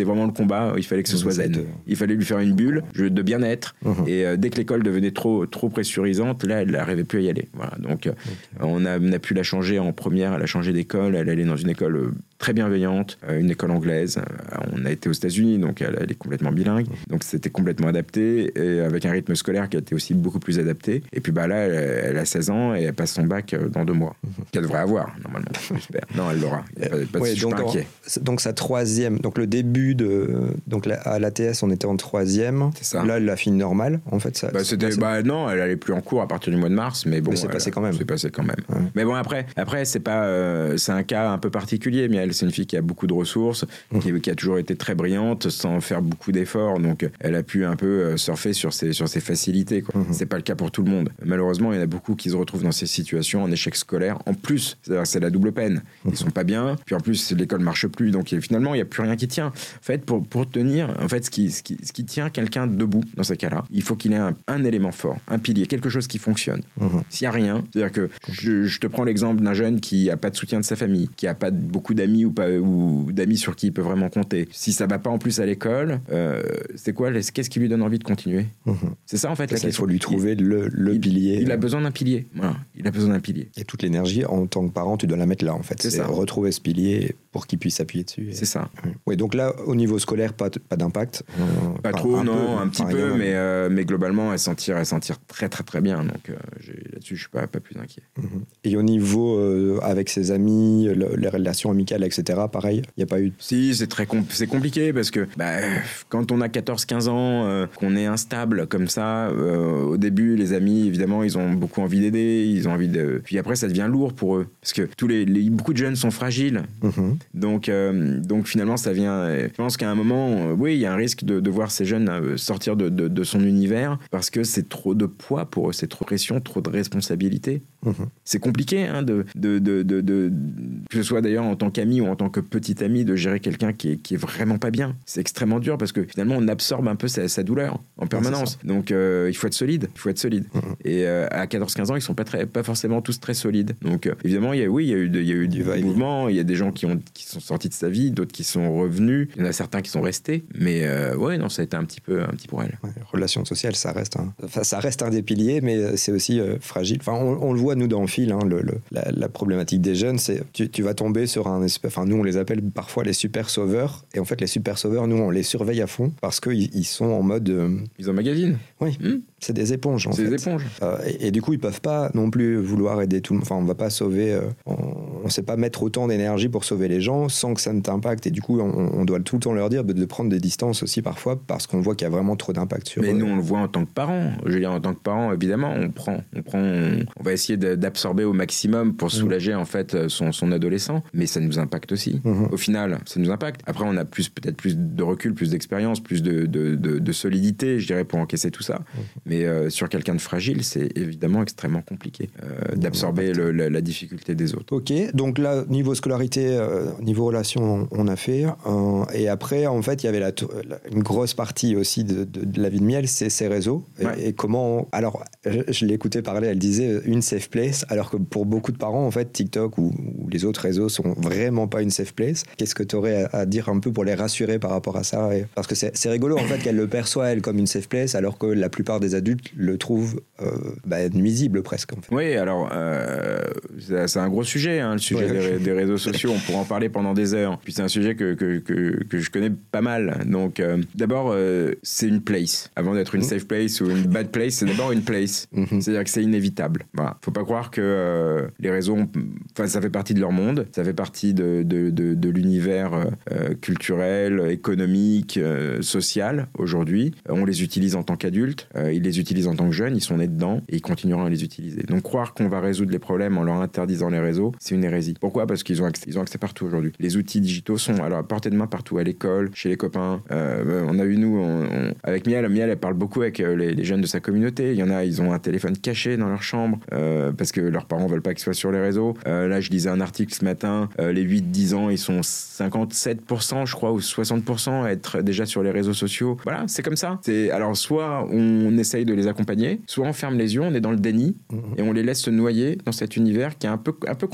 son bas, il fallait que ce soit zen. De... Il fallait lui faire une bulle de bien-être. Uh-huh. Et euh, dès que l'école devenait trop, trop pressurisante, là, elle n'arrivait plus à y aller. Voilà. Donc, okay. on, a, on a pu la changer en première, elle a changé d'école, elle allait dans une école euh, très bienveillante, euh, une école anglaise. Euh, on a été aux États-Unis, donc elle, elle est complètement bilingue. Uh-huh. Donc, c'était complètement adapté, et avec un rythme scolaire qui a été aussi beaucoup plus adapté. Et puis, bah, là, elle, elle a seize ans et elle passe son bac dans deux mois. Uh-huh. Qu'elle devrait avoir, normalement, j'espère. Non, elle l'aura. Pas, pas
ouais,
si je suis pas inquiet.
Donc, sa troisième, donc le début de. Donc, la, à l'A T S, on était en troisième.
C'est ça.
Là, elle a fini normale, en fait. Ça,
bah, c'était, bah, non, elle allait plus en cours à partir du mois de mars, mais bon.
Mais c'est passé quand même.
C'est passé quand même.
Ouais.
Mais bon, après, après c'est, pas, euh, c'est un cas un peu particulier. Mais elle, c'est une fille qui a beaucoup de ressources, mmh. qui, qui a toujours été très brillante, sans faire beaucoup d'efforts. Donc, elle a pu un peu surfer sur ses, sur ses facilités, quoi. Mmh. C'est pas le cas pour tout le monde. Malheureusement, il y en a beaucoup qui se retrouvent dans ces situations en échec scolaire. En plus, c'est-à-dire, c'est la double peine. Ils mmh. sont pas bien. Puis en plus, l'école marche plus. Donc, finalement, il n'y a plus rien qui tient. En fait, pour, pour tenir, en fait, ce qui, ce qui, ce qui tient quelqu'un debout dans ces cas-là, il faut qu'il ait un, un élément fort, un pilier, quelque chose qui fonctionne. Mmh. S'il n'y a rien, c'est-à-dire que je, je te prends l'exemple d'un jeune qui n'a pas de soutien de sa famille, qui n'a pas beaucoup d'amis ou, pas, ou d'amis sur qui il peut vraiment compter. Si ça ne va pas en plus à l'école, euh, c'est quoi, qu'est-ce qui lui donne envie de continuer ? Mmh. C'est ça en fait.
La ça, il faut lui trouver il, le, le
il,
pilier.
Il a besoin d'un pilier. Voilà. Il a besoin d'un pilier.
Et toute l'énergie, en tant que parent, tu dois la mettre là en fait.
C'est,
c'est
ça.
Retrouver ce pilier pour qu'il puisse s'appuyer dessus.
C'est ça.
Oui. Ouais, donc là, au niveau scolaire, pas, pas d'impact.
Euh, pas enfin, trop, un non, peu, un petit peu, mais, euh, mais globalement, elle s'en tire, elle s'en tire très très très bien. Donc euh, là-dessus, je suis pas pas plus inquiet.
Et au niveau euh, avec ses amis, le, les relations amicales, et cetera, pareil, il n'y a pas eu.
Si, c'est très compl- c'est compliqué parce que bah, quand on a quatorze quinze ans, euh, qu'on est instable comme ça, euh, au début, les amis, évidemment, ils ont beaucoup envie d'aider, ils ont envie de. Puis après, ça devient lourd pour eux parce que tous les, les beaucoup de jeunes sont fragiles. Mm-hmm. Donc euh, donc finalement, ça vient. Je pense qu'à un moment, euh, oui, il y a un risque de, de voir ces jeunes euh, sortir de, de, de son univers parce que c'est trop de poids pour eux, c'est trop de pression, trop de responsabilité. Mmh. C'est compliqué hein, de, de, de, de, de, que ce soit d'ailleurs en tant qu'ami ou en tant que petit ami, de gérer quelqu'un qui est, qui est vraiment pas bien. C'est extrêmement dur parce que finalement on absorbe un peu sa, sa douleur en permanence. Ouais, donc euh, il faut être solide, il faut être solide. Mmh. Et euh, à quatorze quinze ans, ils sont pas, très, pas forcément tous très solides. Donc euh, évidemment, il y a, oui, il y a eu, de, il y a eu du mouvement, il y a des gens qui, ont, qui sont sortis de sa vie, d'autres qui sont revenus, il y en a certains qui sont restés. Mais euh, ouais, non, ça a été un petit peu, un petit pour elle.
Ouais, relation sociale, ça reste, un, enfin, ça reste un des piliers, mais c'est aussi euh, fragile. Enfin, on, on le voit nous dans le fil, hein, le, le, la, la problématique des jeunes, c'est tu, tu vas tomber sur un espèce, enfin nous on les appelle parfois les super sauveurs, et en fait les super sauveurs, nous on les surveille à fond parce qu'ils ils sont en mode euh...
ils emagasinent.
Oui. Mmh. C'est des éponges en
c'est
fait.
des éponges.
Euh, et, et du coup ils peuvent pas non plus vouloir aider tout le monde. Enfin on va pas sauver, euh, on, on sait pas mettre autant d'énergie pour sauver les gens sans que ça ne t'impacte. Et du coup on, on doit tout le temps leur dire de, de prendre des distances aussi parfois parce qu'on voit qu'il y a vraiment trop d'impact sur.
Mais
eux.
nous on le voit en tant que parents. Je veux dire en tant que parents évidemment on prend, on prend, on, on va essayer de, d'absorber au maximum pour soulager mmh. en fait son, son adolescent. Mais ça nous impacte aussi. Mmh. Au final ça nous impacte. Après on a plus peut-être plus de recul, plus d'expérience, plus de, de, de, de solidité, je dirais, pour encaisser tout ça. Mmh. Mais euh, sur quelqu'un de fragile, c'est évidemment extrêmement compliqué euh, d'absorber le, la, la difficulté des autres.
Ok, donc là, niveau scolarité, euh, niveau relation, on, on a fait. Euh, et après, en fait, il y avait la, la, une grosse partie aussi de, de, de la vie de Miel, c'est ses réseaux. Ouais. Et, et comment... Alors, je, je l'ai écouté parler, elle disait une safe place, alors que pour beaucoup de parents, en fait, TikTok ou, ou les autres réseaux sont vraiment pas une safe place. Qu'est-ce que tu aurais à, à dire un peu pour les rassurer par rapport à ça? Et, parce que c'est, c'est rigolo, en fait, qu'elle le perçoit, elle, comme une safe place, alors que la plupart des adultes le trouvent euh, bah, nuisible presque. En fait.
Oui, alors, euh, c'est, c'est un gros sujet, hein, le sujet ouais. des, des réseaux sociaux. On pourrait en parler pendant des heures. Puis c'est un sujet que, que, que, que je connais pas mal. Donc, euh, d'abord, euh, c'est une place. Avant d'être une mmh. safe place ou une bad place, c'est d'abord une place. Mmh. C'est-à-dire que c'est inévitable. Voilà. Faut pas croire que euh, les réseaux, enfin, ça fait partie de leur monde. Ça fait partie de, de, de, de l'univers euh, culturel, économique, euh, social aujourd'hui. On les utilise en tant qu'adultes. Euh, ils les utilisent en tant que jeunes. Ils sont nés dedans et ils continueront à les utiliser. Donc, croire qu'on va résoudre les problèmes en leur interdisant les réseaux, c'est une hérésie. Pourquoi ? Parce qu'ils ont accès, ils ont accès partout aujourd'hui. Les outils digitaux sont alors à portée de main partout, à l'école, chez les copains. Euh, on a eu, nous, on, on, avec Miel, Miel, elle parle beaucoup avec les, les jeunes de sa communauté. Il y en a, ils ont un téléphone caché dans leur chambre euh, parce que leurs parents veulent pas qu'ils soient sur les réseaux. Euh, là, je lisais un article ce matin, euh, les huit dix ans, ils sont cinquante-sept pour cent, je crois, ou soixante pour cent à être déjà sur les réseaux sociaux. Voilà, c'est comme ça. C'est, alors, soit on essaye de les accompagner, soit on ferme les yeux, on est dans le déni, mmh. et on les laisse se noyer dans cet univers qui est un peu, un peu complexe.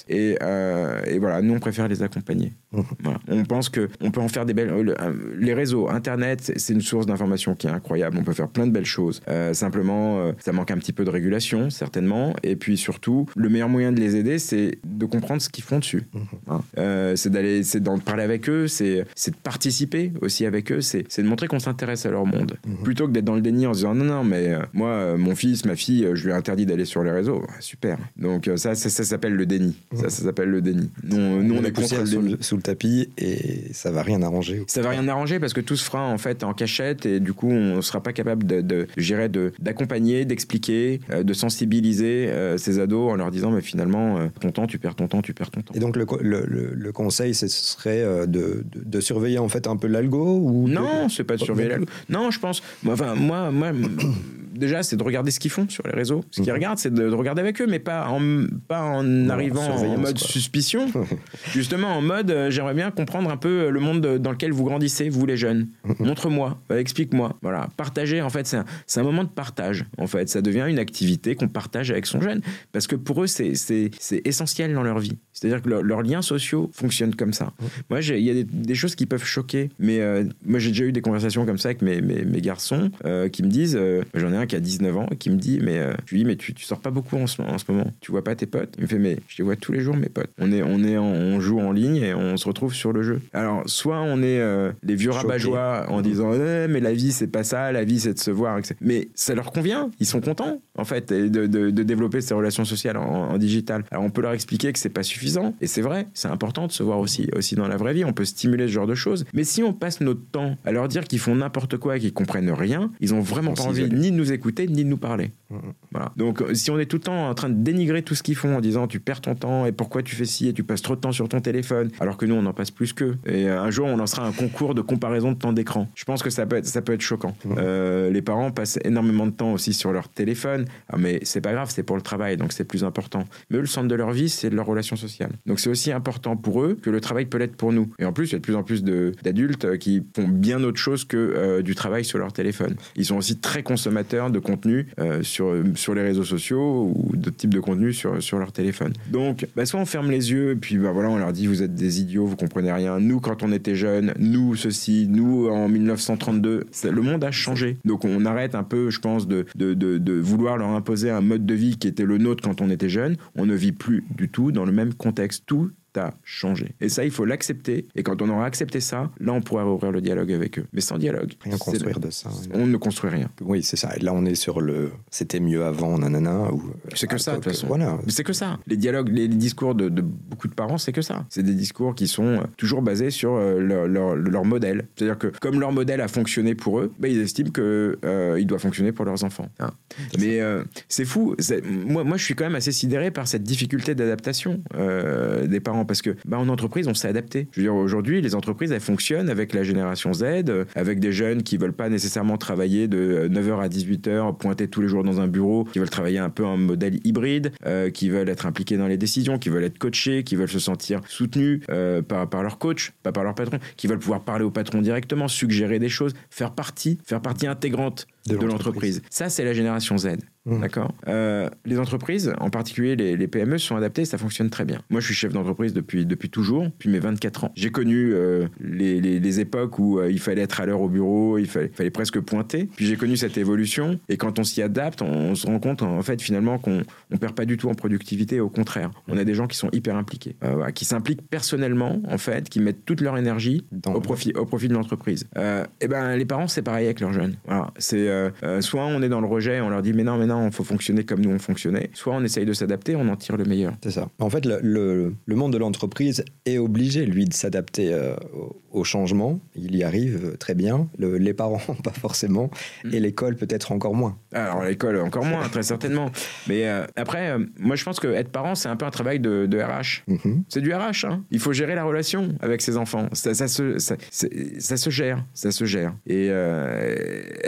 Et, euh, et voilà, nous, on préfère les accompagner. Mmh. Voilà. On pense qu'on peut en faire des belles... Les réseaux, Internet, c'est une source d'information qui est incroyable. On peut faire plein de belles choses. Euh, simplement, euh, ça manque un petit peu de régulation, certainement. Et puis surtout, le meilleur moyen de les aider, c'est de comprendre ce qu'ils font dessus. Mmh. Hein. Euh, c'est d'aller, c'est d'en parler avec eux, c'est, c'est de participer aussi avec eux, c'est, c'est de montrer qu'on s'intéresse à leur monde. Mmh. Plutôt que d'être dans le déni en se disant non, non, mais euh, moi, euh, mon fils, ma fille, euh, je lui ai interdit d'aller sur les réseaux. Super. Donc euh, ça, ça, ça s'appelle le déni. Mmh. Ça, ça s'appelle le déni. Nous, nous on est contre le déni.
Sous, sous le tapis et ça va rien arranger.
Ça va rien arranger parce que tout se fera en fait en cachette et du coup, on sera pas capable de, de, de, de, d'accompagner, d'expliquer, euh, de sensibiliser euh, ces ados en leur disant mais finalement, euh, ton temps, tu perds ton temps, tu perds ton temps.
Et donc le, le, le, le conseil, ce serait de, de, de surveiller en fait un peu l'algo ou
Non,
de...
c'est pas de surveiller l'algo. Non, je pense. Enfin, moi, moi. Déjà, c'est de regarder ce qu'ils font sur les réseaux. Ce qu'ils mmh. regardent, c'est de, de regarder avec eux, mais pas en, pas en non, arrivant en mode quoi. Suspicion. Justement, en mode, euh, j'aimerais bien comprendre un peu le monde dans lequel vous grandissez, vous les jeunes. Mmh. Montre-moi, euh, explique-moi. Voilà, partager, en fait, c'est un, c'est un moment de partage. En fait, ça devient une activité qu'on partage avec son jeune. Parce que pour eux, c'est, c'est, c'est essentiel dans leur vie. C'est-à-dire que leur, leurs liens sociaux fonctionnent comme ça. Mmh. Moi, il y a des, des choses qui peuvent choquer, mais euh, moi, j'ai déjà eu des conversations comme ça avec mes, mes, mes garçons euh, qui me disent, euh, j'en ai un qui a dix-neuf ans et qui me dit mais euh, je lui dis mais tu, tu sors pas beaucoup en ce, en ce moment, tu vois pas tes potes? Il me fait mais je les vois tous les jours mes potes, on est on est en, on joue en ligne et on se retrouve sur le jeu. Alors soit on est euh, les vieux rabat-joie en mmh. disant eh, mais la vie c'est pas ça, la vie c'est de se voir, mais ça leur convient, ils sont contents en fait de, de, de développer ces relations sociales en, en digital. Alors on peut leur expliquer que c'est pas suffisant et c'est vrai, c'est important de se voir aussi aussi dans la vraie vie, on peut stimuler ce genre de choses, mais si on passe notre temps à leur dire qu'ils font n'importe quoi et qu'ils comprennent rien, ils ont vraiment pas envie ni de nous écouter ni de nous parler. Mmh. Voilà. Donc si on est tout le temps en train de dénigrer tout ce qu'ils font en disant tu perds ton temps et pourquoi tu fais ci et tu passes trop de temps sur ton téléphone alors que nous on en passe plus qu'eux, et un jour on lancera un concours de comparaison de temps d'écran, je pense que ça peut être, ça peut être choquant. Mmh. Euh, les parents passent énormément de temps aussi sur leur téléphone, ah, mais c'est pas grave, c'est pour le travail donc c'est plus important, mais eux le centre de leur vie c'est de leur relation sociale, donc c'est aussi important pour eux que le travail peut l'être pour nous, et en plus il y a de plus en plus de, d'adultes qui font bien autre chose que euh, du travail sur leur téléphone, ils sont aussi très consommateurs de contenu euh, sur, sur les réseaux sociaux ou d'autres types de contenu sur, sur leur téléphone. Donc, bah, soit on ferme les yeux et puis bah, voilà, on leur dit vous êtes des idiots, vous comprenez rien. Nous, quand on était jeunes, nous, ceci, nous, en dix-neuf cent trente-deux, le monde a changé. Donc, on arrête un peu, je pense, de, de, de, de vouloir leur imposer un mode de vie qui était le nôtre quand on était jeunes. On ne vit plus du tout dans le même contexte. Tout a changé. Et ça, il faut l'accepter. Et quand on aura accepté ça, là, on pourra ouvrir le dialogue avec eux. Mais sans dialogue.
Rien construire
le...
de ça.
On ne construit rien.
Oui, c'est ça. Et là, on est sur le c'était mieux avant, nanana. Ou...
C'est que ça, de toute façon.
Voilà.
Mais c'est que ça. Les dialogues, les, les discours de, de beaucoup de parents, c'est que ça. C'est des discours qui sont toujours basés sur euh, leur, leur, leur modèle. C'est-à-dire que comme leur modèle a fonctionné pour eux, bah, ils estiment qu'il euh, doit fonctionner pour leurs enfants. Hein. Mais euh, c'est fou. C'est... Moi, moi, je suis quand même assez sidéré par cette difficulté d'adaptation euh, des parents parce que bah, en entreprise, on s'est adapté. Je veux dire, aujourd'hui, les entreprises, elles fonctionnent avec la génération Z, euh, avec des jeunes qui veulent pas nécessairement travailler de neuf heures à dix-huit heures, pointer tous les jours dans un bureau, qui veulent travailler un peu en modèle hybride, euh, qui veulent être impliqués dans les décisions, qui veulent être coachés, qui veulent se sentir soutenus euh, par, par leur coach, pas par leur patron, qui veulent pouvoir parler au patron directement, suggérer des choses, faire partie, faire partie intégrante de, de l'entreprise. l'entreprise. Ça, c'est la génération Z. Mmh. D'accord. Euh, les entreprises, en particulier les, les P M E, se sont adaptées et ça fonctionne très bien. Moi, je suis chef d'entreprise depuis, depuis toujours, depuis mes vingt-quatre ans. J'ai connu euh, les, les, les époques où euh, il fallait être à l'heure au bureau, il fallait, fallait presque pointer. Puis j'ai connu cette évolution et quand on s'y adapte, on, on se rend compte en fait finalement qu'on ne perd pas du tout en productivité. Au contraire, on a des gens qui sont hyper impliqués, euh, voilà, qui s'impliquent personnellement en fait, qui mettent toute leur énergie Dans au profit, au profit de l'entreprise. Euh, et ben les parents, c'est pareil avec leurs jeunes. Voilà, c'est euh, euh, soit on est dans le rejet, on leur dit mais non mais non, il faut fonctionner comme nous on fonctionnait. Soit on essaye de s'adapter, on en tire le meilleur.
C'est ça. En fait, le, le, le monde de l'entreprise est obligé, lui, de s'adapter euh, au, au changement. Il y arrive très bien. Le, les parents, pas forcément. Mmh. Et l'école, peut-être encore moins.
Alors, l'école, encore moins, très certainement. Mais euh, après, euh, moi, je pense qu'être parent, c'est un peu un travail de, de R H. Mmh. C'est du R H. Hein. Il faut gérer la relation avec ses enfants. Ça, ça, se, ça, ça se gère. Ça se gère. Et euh, est-ce que vous connaissez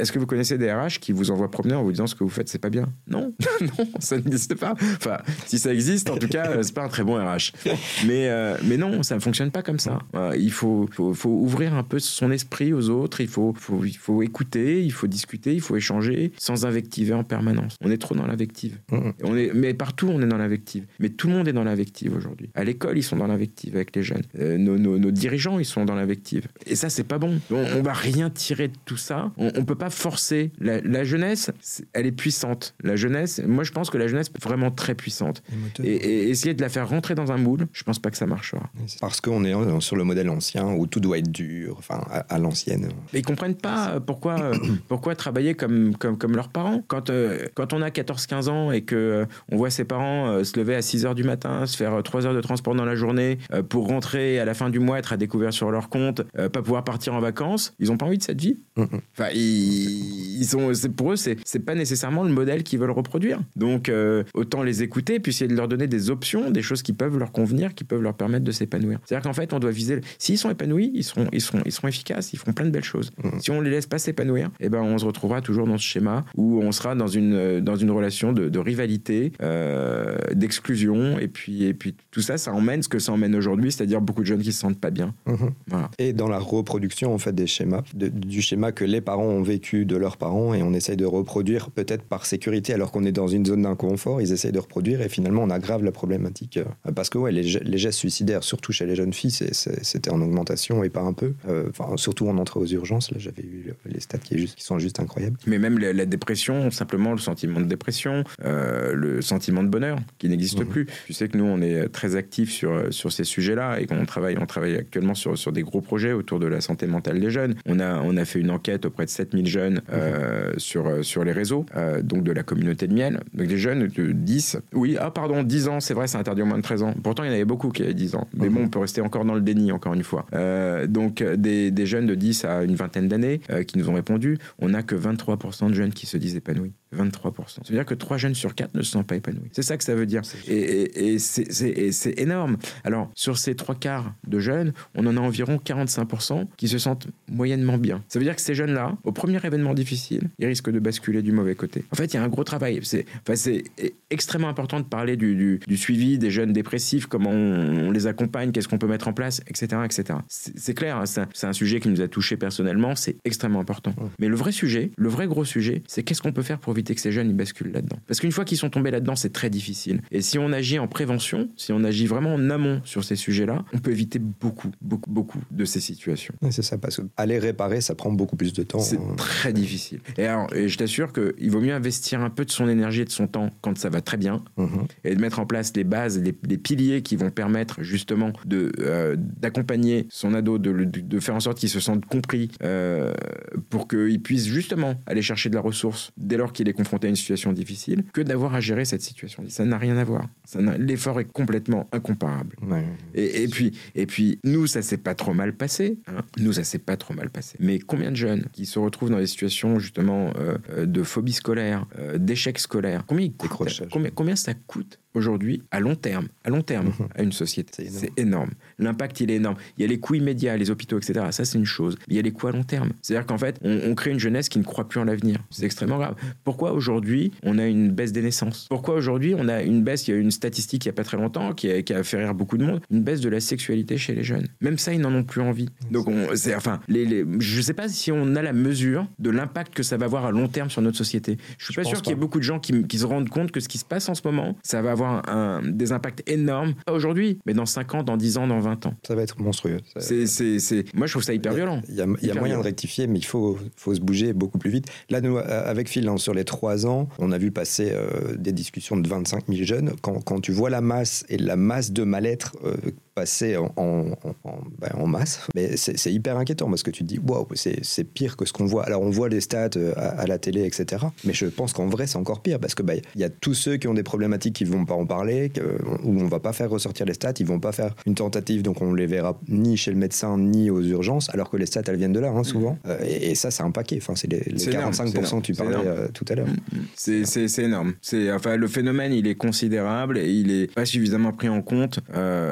connaissez des R H qui vous envoient promener en vous disant ce que vous faites, c'est pas bien? Non, non, ça n'existe pas. Enfin, si ça existe, en tout cas, c'est pas un très bon R H. Mais, euh, mais non, ça ne fonctionne pas comme ça. Euh, il faut, faut, faut ouvrir un peu son esprit aux autres, il faut, faut, il faut écouter, il faut discuter, il faut échanger, sans invectiver en permanence. On est trop dans l'invective. Mmh. On est, mais partout, on est dans l'invective. Mais tout le monde est dans l'invective aujourd'hui. À l'école, ils sont dans l'invective avec les jeunes. Euh, nos, nos, nos dirigeants, ils sont dans l'invective. Et ça, c'est pas bon. On, on va rien tirer de tout ça. On, on peut pas forcer. La, la jeunesse, elle est puissante. La jeunesse, moi, je pense que la jeunesse est vraiment très puissante. Et, et essayer de la faire rentrer dans un moule, je pense pas que ça marchera.
Parce qu'on est sur le modèle ancien où tout doit être dur, enfin, à, à l'ancienne.
Mais ils comprennent pas pourquoi, pourquoi travailler comme, comme, comme leurs parents. Quand, euh, quand on a quatorze quinze ans et que euh, on voit ses parents euh, se lever à six heures du matin, se faire trois heures de transport dans la journée euh, pour rentrer à la fin du mois, être à découvert sur leur compte, euh, pas pouvoir partir en vacances, ils ont pas envie de cette vie. Mm-hmm. Enfin, ils, ils sont, c'est, pour eux, c'est, c'est pas nécessairement le modèle qu'ils veulent reproduire. Donc, euh, autant les écouter, puis essayer de leur donner des options, des choses qui peuvent leur convenir, qui peuvent leur permettre de s'épanouir. C'est-à-dire qu'en fait, on doit viser... Le... S'ils sont épanouis, ils seront, ils, seront, ils seront efficaces, ils feront plein de belles choses. Mm-hmm. Si on les laisse pas s'épanouir, eh ben, on se retrouvera toujours dans ce schéma où on sera dans une, dans une relation de, de rivalité, euh, d'exclusion, et puis, et puis tout ça, ça emmène ce que ça emmène aujourd'hui, c'est-à-dire beaucoup de jeunes qui se sentent pas bien.
Mmh.
Voilà.
Et dans la reproduction, on fait des schémas, de, du schéma que les parents ont vécu de leurs parents, et on essaye de reproduire peut-être par sécurité, alors qu'on est dans une zone d'inconfort, ils essayent de reproduire, et finalement on aggrave la problématique. Parce que ouais, les, les gestes suicidaires, surtout chez les jeunes filles, c'est, c'est, c'était en augmentation, et pas un peu. Euh, enfin, surtout en entrée aux urgences, là j'avais eu les stats qui, est juste, qui sont juste incroyables.
Mais même la, la dépression, simplement le sentiment de dépression, euh, le sentiment de bonheur qui n'existe mmh. plus. Tu sais que nous, on est très actifs sur, sur ces sujets-là et qu'on travaille, on travaille actuellement sur, sur des gros projets autour de la santé mentale des jeunes. On a, on a fait une enquête auprès de sept mille jeunes euh, mmh. sur, sur les réseaux, euh, donc de la communauté de Miel. Donc des jeunes de dix, oui, ah pardon, dix ans, c'est vrai, c'est interdit aux moins de treize ans. Pourtant, il y en avait beaucoup qui avaient dix ans. Mais mmh. bon, on peut rester encore dans le déni, encore une fois. Euh, donc des, des jeunes de dix à une vingtaine d'années euh, qui nous ont répondu. On n'a que vingt-trois pour cent de jeunes qui se disent épanouis. vingt-trois pour cent. Ça veut dire que trois jeunes sur quatre ne se sentent pas épanouis. C'est ça que ça veut dire. Et, et, et, c'est, c'est, et c'est énorme. Alors, sur ces trois quarts de jeunes, on en a environ quarante-cinq pour cent qui se sentent moyennement bien. Ça veut dire que ces jeunes-là, au premier événement difficile, ils risquent de basculer du mauvais côté. En fait, il y a un gros travail. C'est, enfin, c'est extrêmement important de parler du, du, du suivi des jeunes dépressifs, comment on, on les accompagne, qu'est-ce qu'on peut mettre en place, et cetera, et cetera. C'est, c'est clair, hein, c'est, un, c'est un sujet qui nous a touchés personnellement, c'est extrêmement important. Mais le vrai sujet, le vrai gros sujet, c'est qu'est-ce qu'on peut faire pour éviter que ces jeunes ils basculent là-dedans. Parce qu'une fois qu'ils sont tombés là-dedans, c'est très difficile. Et si on agit en prévention, si on agit vraiment en amont sur ces sujets-là, on peut éviter beaucoup, beaucoup, beaucoup de ces situations.
Ouais, c'est ça, parce qu'aller réparer, ça prend beaucoup plus de temps.
C'est hein. très difficile. Et, alors, et je t'assure qu'il vaut mieux investir un peu de son énergie et de son temps quand ça va très bien, mmh. et de mettre en place les bases, les, les piliers qui vont permettre justement de, euh, d'accompagner son ado, de, de, de faire en sorte qu'il se sente compris, euh, pour qu'il puisse justement aller chercher de la ressource dès lors qu'il est confronté à une situation difficile, que d'avoir à gérer cette situation. Ça n'a rien à voir. Ça n'a... L'effort est complètement incomparable. Ouais. Et, et, puis, et puis, nous, ça s'est pas trop mal passé. Hein. Nous, ça s'est pas trop mal passé. Mais combien de jeunes qui se retrouvent dans des situations, justement, euh, de phobie scolaire, euh, d'échec scolaire, combien, il coûte, combien, combien ça coûte aujourd'hui, à long terme, à long terme, mmh. à une société. C'est énorme. c'est énorme. L'impact, il est énorme. Il y a les coûts immédiats, les hôpitaux, et cetera. Ça, c'est une chose. Mais il y a les coûts à long terme. C'est-à-dire qu'en fait, on, on crée une jeunesse qui ne croit plus en l'avenir. C'est extrêmement grave. Pourquoi aujourd'hui, on a une baisse des naissances ? Pourquoi aujourd'hui, on a une baisse, il y a une statistique il n'y a pas très longtemps, qui a, qui a fait rire beaucoup de monde, une baisse de la sexualité chez les jeunes. Même ça, ils n'en ont plus envie. Donc, on, c'est, enfin, les, les, je ne sais pas si on a la mesure de l'impact que ça va avoir à long terme sur notre société. Je ne suis je pas sûr pas. qu'il y ait beaucoup de gens qui, qui se rendent compte que ce qui se passe en ce moment, ça va avoir un des impacts énormes, pas aujourd'hui, mais dans cinq ans, dans dix ans, dans vingt ans.
Ça va être monstrueux. Ça...
C'est, c'est, c'est... Moi, je trouve ça hyper violent.
Il y a, il y a moyen violent. de rectifier, mais il faut, faut se bouger beaucoup plus vite. Là, nous, avec Phil, hein, sur les trois ans, on a vu passer euh, des discussions de vingt-cinq mille jeunes. Quand, quand tu vois la masse et la masse de mal-être euh, passer en, en, en, ben, en masse, mais c'est, c'est hyper inquiétant parce que tu te dis, waouh, c'est, c'est pire que ce qu'on voit. Alors, on voit les stats à, à la télé, et cetera. Mais je pense qu'en vrai, c'est encore pire parce que ben, y a tous ceux qui ont des problématiques qui ne vont pas en parler, que, où on ne va pas faire ressortir les stats, ils ne vont pas faire une tentative, donc on ne les verra ni chez le médecin, ni aux urgences, alors que les stats, elles viennent de là, hein, souvent. Mmh. Euh, et, et ça, c'est un paquet. Enfin, c'est les, les c'est quarante-cinq pour cent que tu parlais euh, tout à l'heure.
Mmh. C'est, c'est, c'est énorme. C'est, enfin, le phénomène, il est considérable et il n'est pas suffisamment pris en compte euh, parce que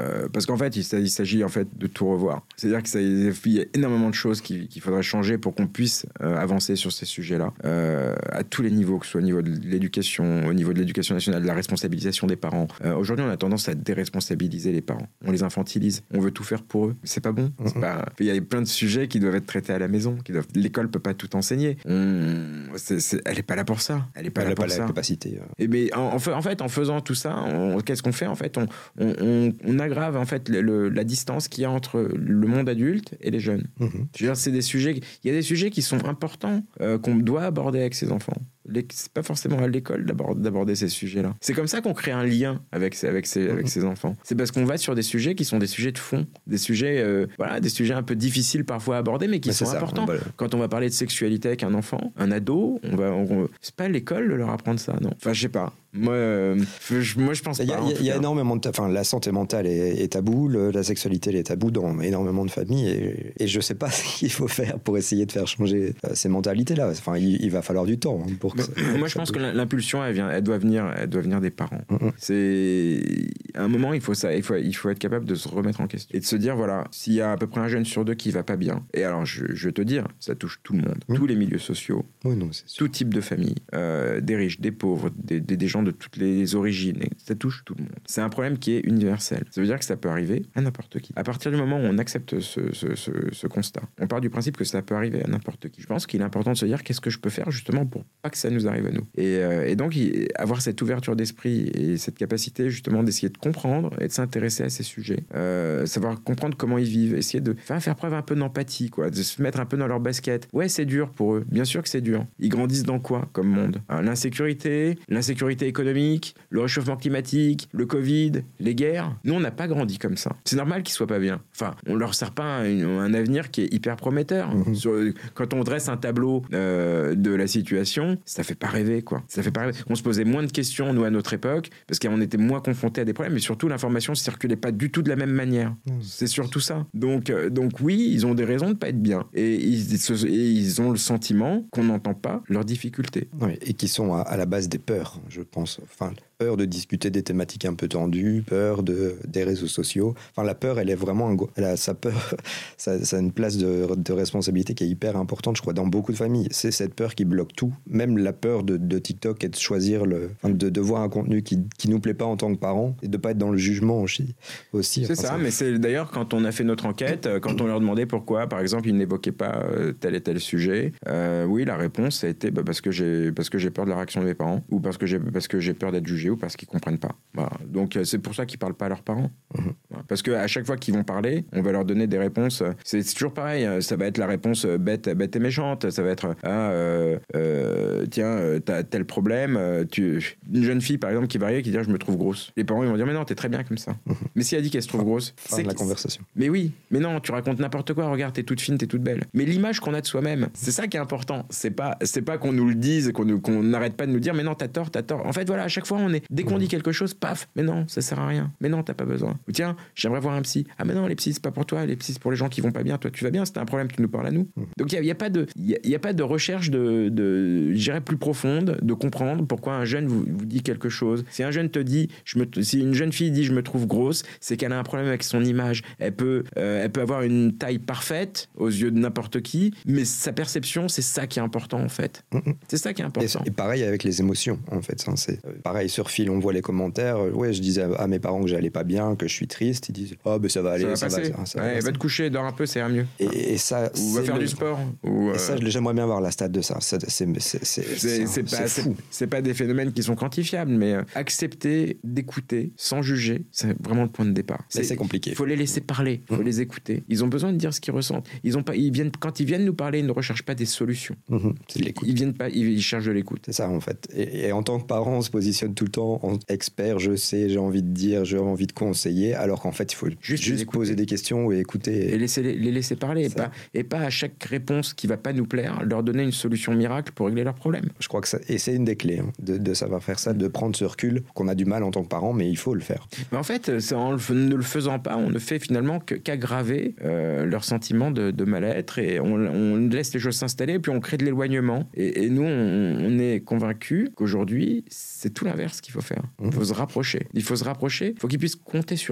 qu'en fait, il s'agit en fait de tout revoir. C'est-à-dire qu'il y a énormément de choses qu'il, qu'il faudrait changer pour qu'on puisse euh, avancer sur ces sujets-là, euh, à tous les niveaux, que ce soit au niveau de l'éducation, au niveau de l'éducation nationale, de la responsabilisation des parents. Euh, aujourd'hui, on a tendance à déresponsabiliser les parents. On les infantilise. On veut tout faire pour eux. C'est pas bon. C'est pas... Il y a plein de sujets qui doivent être traités à la maison. Qui doivent... L'école peut pas tout enseigner. On... C'est, c'est... Elle est pas là pour ça. Elle est pas
Elle
là
n'a
pour
pas
ça.
la capacité.
Et mais en, en fait, en faisant tout ça, on... qu'est-ce qu'on fait en fait on, on, on, on aggrave en fait le, le, la distance qu'il y a entre le monde adulte et les jeunes. Mmh. Je veux dire, c'est des sujets. Il y a des sujets qui sont importants euh, qu'on doit aborder avec ses enfants. Les, c'est pas forcément à l'école d'aborder, d'aborder ces sujets-là. C'est comme ça qu'on crée un lien avec, avec, ses, mmh. avec ses enfants. C'est parce qu'on va sur des sujets qui sont des sujets de fond, des sujets, euh, voilà, des sujets un peu difficiles parfois à aborder, mais qui mais sont importants. Ça, va... Quand on va parler de sexualité avec un enfant, un ado, on va, on, c'est pas à l'école de leur apprendre ça, non. Enfin, je sais pas. Moi, euh, je, moi, je pense pas. Il y a,
il y a énormément de, enfin, la santé mentale est, est tabou, le, la sexualité elle est tabou dans énormément de familles, et, et je sais pas ce qu'il faut faire pour essayer de faire changer euh, ces mentalités-là. Enfin, il, il va falloir du temps hein, pour que. Ça,
moi, je pense que l'impulsion, elle vient, elle doit venir, elle doit venir des parents. Mm-hmm. C'est à un moment, il faut ça, il faut, il faut être capable de se remettre en question et de se dire voilà, s'il y a à peu près un jeune sur deux qui va pas bien, et alors je, je vais te dire, ça touche tout le monde, mm-hmm. tous les milieux sociaux,
oui, non, c'est sûr.
Tout type de famille, euh, des riches, des pauvres, des, des, des gens de toutes les origines, et ça touche tout le monde. C'est un problème qui est universel. Ça veut dire que ça peut arriver à n'importe qui. À partir du moment où on accepte ce, ce, ce, ce constat, on part du principe que ça peut arriver à n'importe qui. Je pense qu'il est important de se dire qu'est-ce que je peux faire justement pour pas que ça nous arrive à nous. Et, euh, et donc avoir cette ouverture d'esprit et cette capacité justement d'essayer de comprendre et de s'intéresser à ces sujets, euh, savoir comprendre comment ils vivent, essayer de faire, faire preuve un peu d'empathie, quoi, de se mettre un peu dans leur basket. Ouais, c'est dur pour eux. Bien sûr que c'est dur. Ils grandissent dans quoi comme monde? Alors, l'insécurité, l'insécurité économique, le réchauffement climatique, le Covid, les guerres. Nous, on n'a pas grandi comme ça. C'est normal qu'ils soient pas bien. Enfin, on leur sert pas un, un avenir qui est hyper prometteur. Mmh. Sur, quand on dresse un tableau euh, de la situation, ça fait pas rêver, quoi. Ça fait pas rêver. On se posait moins de questions, nous, à notre époque, parce qu'on était moins confrontés à des problèmes, mais surtout, l'information ne circulait pas du tout de la même manière. Mmh. C'est surtout ça. Donc, euh, donc oui, ils ont des raisons de pas être bien. Et ils, et ils ont le sentiment qu'on n'entend pas leurs difficultés.
Oui, et qui sont à, à la base des peurs, je pense. Enfin, peur de discuter des thématiques un peu tendues, peur de, des réseaux sociaux. Enfin, la peur, elle est vraiment... Elle a sa peur, ça, ça a une place de, de responsabilité qui est hyper importante, je crois, dans beaucoup de familles. C'est cette peur qui bloque tout. Même la peur de, de TikTok et de choisir le... Enfin, de, de voir un contenu qui qui nous plaît pas en tant que parents et de pas être dans le jugement aussi. aussi.
C'est enfin, ça, ça, mais c'est d'ailleurs quand on a fait notre enquête, quand on leur demandait pourquoi, par exemple, ils n'évoquaient pas tel et tel sujet, euh, oui, la réponse a été bah, parce que j'ai parce que j'ai peur de la réaction de mes parents, ou parce que j'ai parce que j'ai peur d'être jugé, ou parce qu'ils comprennent pas. Voilà. Donc c'est pour ça qu'ils parlent pas à leurs parents. Mmh. Voilà. Parce que à chaque fois qu'ils vont parler, on va leur donner des réponses. C'est, c'est toujours pareil. Ça va être la réponse bête, bête et méchante. Ça va être ah euh, euh, tiens t'as tel problème. Tu... Une jeune fille par exemple qui va arriver qui dit je me trouve grosse. Les parents ils vont dire mais non t'es très bien comme ça. Mmh. Mais si elle dit qu'elle se trouve grosse,
fin
c'est
de la conversation.
Mais oui, mais non tu racontes n'importe quoi. Regarde t'es toute fine, t'es toute belle. Mais l'image qu'on a de soi-même, c'est ça qui est important. C'est pas c'est pas qu'on nous le dise, qu'on nous, qu'on n'arrête pas de nous dire mais non t'as tort, t'as tort. En fait voilà à chaque fois on est dès qu'on mmh. dit quelque chose paf mais non ça sert à rien. Mais non t'as pas besoin. Ou tiens j'aimerais voir un psy. Ah mais non les psys c'est pas pour toi, les psys c'est pour les gens qui vont pas bien. Toi tu vas bien, c'est un problème tu nous parles à nous. Mmh. Donc il y, y a pas de il y, y a pas de recherche de de je dirais plus profonde de comprendre pourquoi un jeune vous, vous dit quelque chose. Si un jeune te dit je me si une jeune fille dit je me trouve grosse, c'est qu'elle a un problème avec son image. Elle peut euh, elle peut avoir une taille parfaite aux yeux de n'importe qui, mais sa perception c'est ça qui est important en fait. Mmh. C'est ça qui est important.
Et, et pareil avec les émotions en fait. Ça, c'est pareil sur Fil on voit les commentaires. Ouais je disais à mes parents que j'allais pas bien, que je suis triste, ils disent oh ben ça va aller,
ça va, ça va, ça va,
ouais,
va te coucher, dors un peu, ça ira mieux.
Et, et ça,
ou va faire
le...
du sport. Ou
et ça, euh... j'aimerais bien voir la stat de ça. C'est, c'est, c'est, c'est,
c'est, c'est, pas, c'est fou. C'est, c'est pas des phénomènes qui sont quantifiables, mais euh, accepter d'écouter sans juger, c'est vraiment le point de départ.
C'est, c'est compliqué.
Il faut les laisser parler, il faut mmh. les écouter. Ils ont besoin de dire ce qu'ils ressentent. Ils ont pas, ils viennent, quand ils viennent nous parler, ils ne recherchent pas des solutions.
Mmh. C'est de l'écoute.
Ils viennent pas, ils, ils cherchent de l'écoute.
C'est ça en fait. Et, et en tant que parent, on se positionne tout le temps en expert. Je sais, j'ai envie de dire, j'ai envie de conseiller, alors qu'en fait, il faut juste, juste poser des questions et écouter.
Et laisser les, les laisser parler, et pas, et pas à chaque réponse qui va pas nous plaire, leur donner une solution miracle pour régler leurs problèmes.
Je crois que ça, et c'est une des clés hein, de, de savoir faire ça, de prendre ce recul qu'on a du mal en tant que parent, mais il faut le faire.
Mais en fait, c'est en le, ne le faisant pas, on ne fait finalement que, qu'aggraver euh, leur sentiment de, de mal-être, et on, on laisse les choses s'installer, puis on crée de l'éloignement. Et, et nous, on, on est convaincus qu'aujourd'hui, c'est tout l'inverse qu'il faut faire. Il faut mmh. se rapprocher. Il faut se rapprocher. Il faut qu'ils puissent compter sur nous, en fait.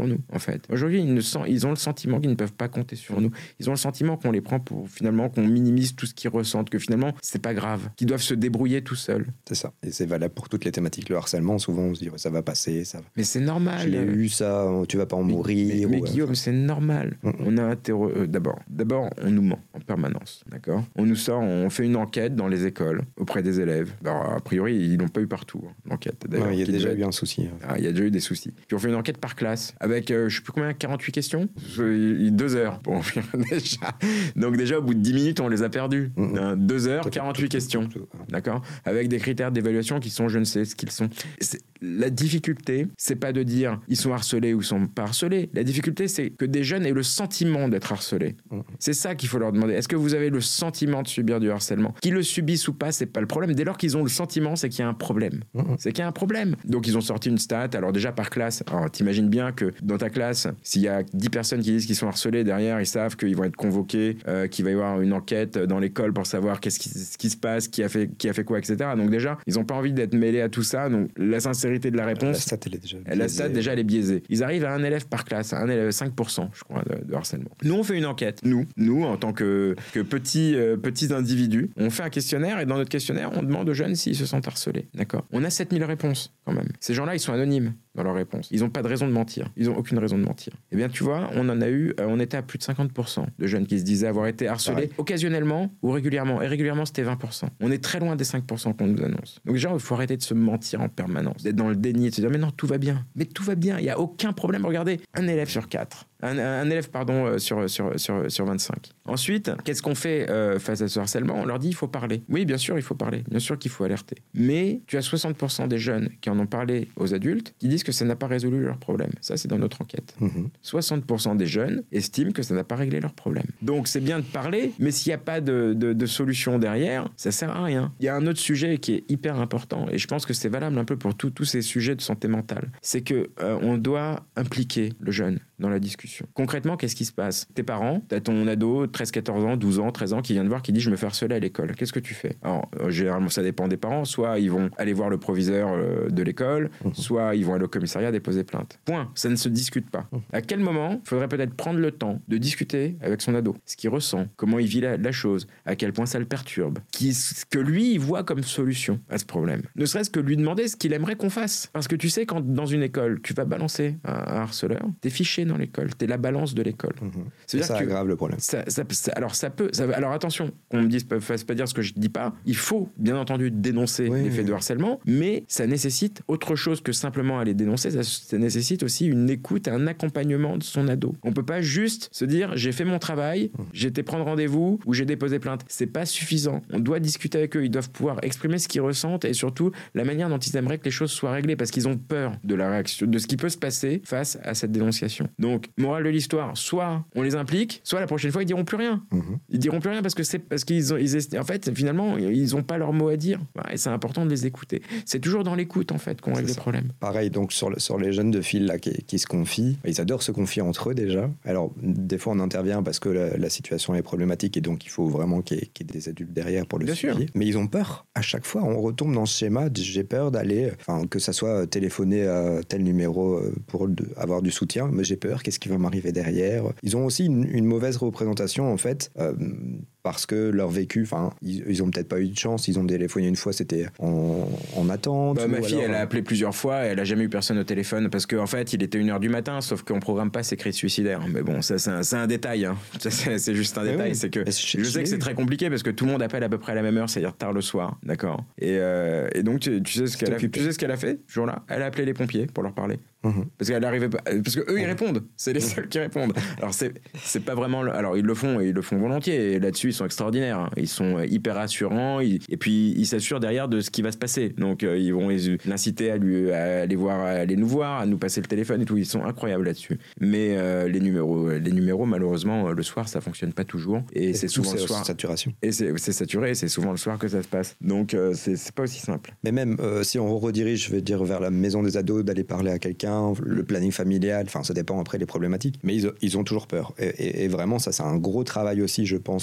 fait. Aujourd'hui, ils, ne sent, ils ont le sentiment qu'ils ne peuvent pas compter sur nous. Ils ont le sentiment qu'on les prend pour, finalement, qu'on minimise tout ce qu'ils ressentent, que finalement, c'est pas grave, qu'ils doivent se débrouiller tout seuls.
C'est ça. Et c'est valable pour toutes les thématiques. Le harcèlement, souvent, on se dit, ça va passer, ça va.
Mais c'est normal.
Je l'ai eu, ça, tu vas pas en
mais,
mourir.
Mais, mais
ou,
Guillaume, c'est normal. Mm-hmm. On a interro... euh, d'abord, d'abord, on nous ment en permanence, d'accord ? On nous sort, on fait une enquête dans les écoles auprès des élèves. Alors, a priori, ils l'ont pas eu partout, hein, l'enquête.
Ouais, il y a déjà eu un souci.
Ah, il y a déjà eu des soucis. Puis on fait une enquête par classe avec, euh, je sais plus combien, quarante-huit questions, deux heures. Bon, déjà. Donc déjà, au bout de dix minutes, on les a perdus. Mm-hmm. Hein, deux heures, quarante-huit questions, d'accord ? Avec des critères d'évaluation qui sont, je ne sais ce qu'ils sont. C'est... La difficulté, c'est pas de dire ils sont harcelés ou ils sont pas harcelés. La difficulté, c'est que des jeunes aient le sentiment d'être harcelés. Mmh. C'est ça qu'il faut leur demander. Est-ce que vous avez le sentiment de subir du harcèlement ? Qu'ils le subissent ou pas, c'est pas le problème. Dès lors qu'ils ont le sentiment, c'est qu'il y a un problème. Mmh. C'est qu'il y a un problème. Donc ils ont sorti une stat. Alors déjà par classe, alors t'imagines bien que dans ta classe, s'il y a dix personnes qui disent qu'ils sont harcelés, derrière ils savent qu'ils vont être convoqués, euh, qu'il va y avoir une enquête dans l'école pour savoir qu'est-ce qui, ce qui se passe, qui a fait, qui a fait quoi, et cetera. Donc déjà, ils ont pas envie d'être mêlés à tout ça. Donc la sincérité de la réponse,
la stat, elle est déjà biaisée.
La stat, déjà, elle est biaisée. Ils arrivent à un élève par classe, un élève, cinq pour cent, je crois, de, de harcèlement. Nous, on fait une enquête. Nous, nous, en tant que, que petits, euh, petits individus, on fait un questionnaire et dans notre questionnaire, on demande aux jeunes s'ils se sentent harcelés. D'accord ? On a sept mille réponses, quand même. Ces gens-là, ils sont anonymes dans leurs réponses. Ils n'ont pas de raison de mentir. Ils n'ont aucune raison de mentir. Eh bien, tu vois, on en a eu, euh, on était à plus de cinquante pour cent de jeunes qui se disaient avoir été harcelés ouais. occasionnellement ou régulièrement. Et régulièrement, c'était vingt pour cent. On est très loin des cinq pour cent qu'on nous annonce. Donc, déjà, il faut arrêter de se mentir en permanence, d'être dans le déni, de se dire, mais non, tout va bien. Mais tout va bien, il n'y a aucun problème. Regardez, un élève sur quatre. Un, un élève, pardon, euh, sur, sur, sur, sur vingt-cinq. Ensuite, qu'est-ce qu'on fait euh, face à ce harcèlement ? On leur dit, il faut parler. Oui, bien sûr, il faut parler. Bien sûr qu'il faut alerter. Mais tu as soixante pour cent des jeunes qui en ont parlé aux adultes qui disent que ça n'a pas résolu leur problème. Ça, c'est dans notre enquête. Mmh. soixante pour cent des jeunes estiment que ça n'a pas réglé leur problème. Donc, c'est bien de parler, mais s'il n'y a pas de, de, de solution derrière, ça ne sert à rien. Il y a un autre sujet qui est hyper important, et je pense que c'est valable un peu pour tous ces sujets de santé mentale. C'est qu'on euh, doit impliquer le jeune dans la discussion. Concrètement, qu'est-ce qui se passe ? Tes parents, t'as ton ado, treize, quatorze ans, douze ans, treize ans, qui vient te voir, qui dit « je me fais harceler à l'école ». Qu'est-ce que tu fais ? Alors, euh, généralement, ça dépend des parents. Soit ils vont aller voir le proviseur euh, de l'école, mmh. soit ils vont aller au commissariat déposer plainte. Point. Ça ne se discute pas. Mmh. À quel moment il faudrait peut-être prendre le temps de discuter avec son ado ? Ce qu'il ressent, comment il vit la, la chose, à quel point ça le perturbe, qui, ce que lui, il voit comme solution à ce problème. Ne serait-ce que lui demander ce qu'il aimerait qu'on fasse. Parce que tu sais, quand dans une école, tu vas balancer un, un harceleur, t'es fiché dans l'école, t'es la balance de l'école. Mmh.
C'est-à-dire ça que aggrave le problème.
Ça, ça, ça, alors ça peut. Ça, alors attention, qu'on me dise, ne fasse pas dire ce que je dis pas. Il faut bien entendu dénoncer oui, les faits oui. de harcèlement, mais ça nécessite autre chose que simplement aller dénoncer. Ça, ça nécessite aussi une écoute et un accompagnement de son ado. On peut pas juste se dire j'ai fait mon travail, mmh. j'ai été prendre rendez-vous ou j'ai déposé plainte. C'est pas suffisant. On doit discuter avec eux. Ils doivent pouvoir exprimer ce qu'ils ressentent et surtout la manière dont ils aimeraient que les choses soient réglées parce qu'ils ont peur de la réaction, de ce qui peut se passer face à cette dénonciation. Donc, morale de l'histoire, soit on les implique, soit la prochaine fois ils diront plus rien. Mmh. Ils diront plus rien parce que c'est parce qu'ils ont, ils est, en fait, finalement, ils ont pas leur mot à dire. Et c'est important de les écouter. C'est toujours dans l'écoute en fait qu'on règle les problèmes.
Pareil, donc sur, le, sur les jeunes de fil là qui, qui se confient, ils adorent se confier entre eux déjà. Alors des fois on intervient parce que la, la situation est problématique et donc il faut vraiment qu'il y ait, qu'il y ait des adultes derrière pour le
Bien
suivi.
Sûr.
Mais ils ont peur. À chaque fois, on retombe dans ce schéma. De, j'ai peur d'aller, enfin que ça soit téléphoner à tel numéro pour de, avoir du soutien, mais j'ai peur. Qu'est-ce qui va m'arriver derrière ? Ils ont aussi une, une mauvaise représentation en fait. Euh, parce que leur vécu, enfin, ils, ils ont peut-être pas eu de chance, ils ont téléphoné une fois, c'était en, en attente.
Bah, ma fille,
alors...
elle a appelé plusieurs fois, et elle a jamais eu personne au téléphone, parce qu'en en fait, il était une heure du matin, sauf qu'on programme pas ses cris suicidaires. Mais bon, ça, c'est un, c'est un détail, hein. Ça, c'est, c'est juste un mais détail, oui. c'est que je sais que c'est très compliqué, parce que tout le monde appelle à peu près à la même heure, c'est-à-dire tard le soir, d'accord. Et, euh, et donc, tu, tu, sais ce qu'elle a, tu sais ce qu'elle a fait, ce jour-là ? Elle a appelé les pompiers pour leur parler. Mmh. Parce qu'elle arrivait pas, parce que eux ils répondent, c'est les seuls qui répondent. Alors c'est c'est pas vraiment, alors ils le font et ils le font volontiers. Et là-dessus ils sont extraordinaires. Hein. Ils sont hyper rassurants. Ils, et puis ils s'assurent derrière de ce qui va se passer. Donc euh, ils vont l'inciter à lui à aller voir, à aller nous voir, à nous passer le téléphone et tout. Ils sont incroyables là-dessus. Mais euh, les numéros, les numéros malheureusement le soir ça fonctionne pas toujours. Et, et c'est souvent le soir.
Saturation.
Et c'est, c'est saturé. Et c'est souvent le soir que ça se passe. Donc euh, c'est c'est pas aussi simple.
Mais même euh, si on redirige, je veux dire vers la maison des ados, d'aller parler à quelqu'un. Le planning familial, enfin ça dépend après des problématiques, mais ils, ils ont toujours peur. Et, et, et vraiment, ça c'est un gros travail aussi, je pense, en, en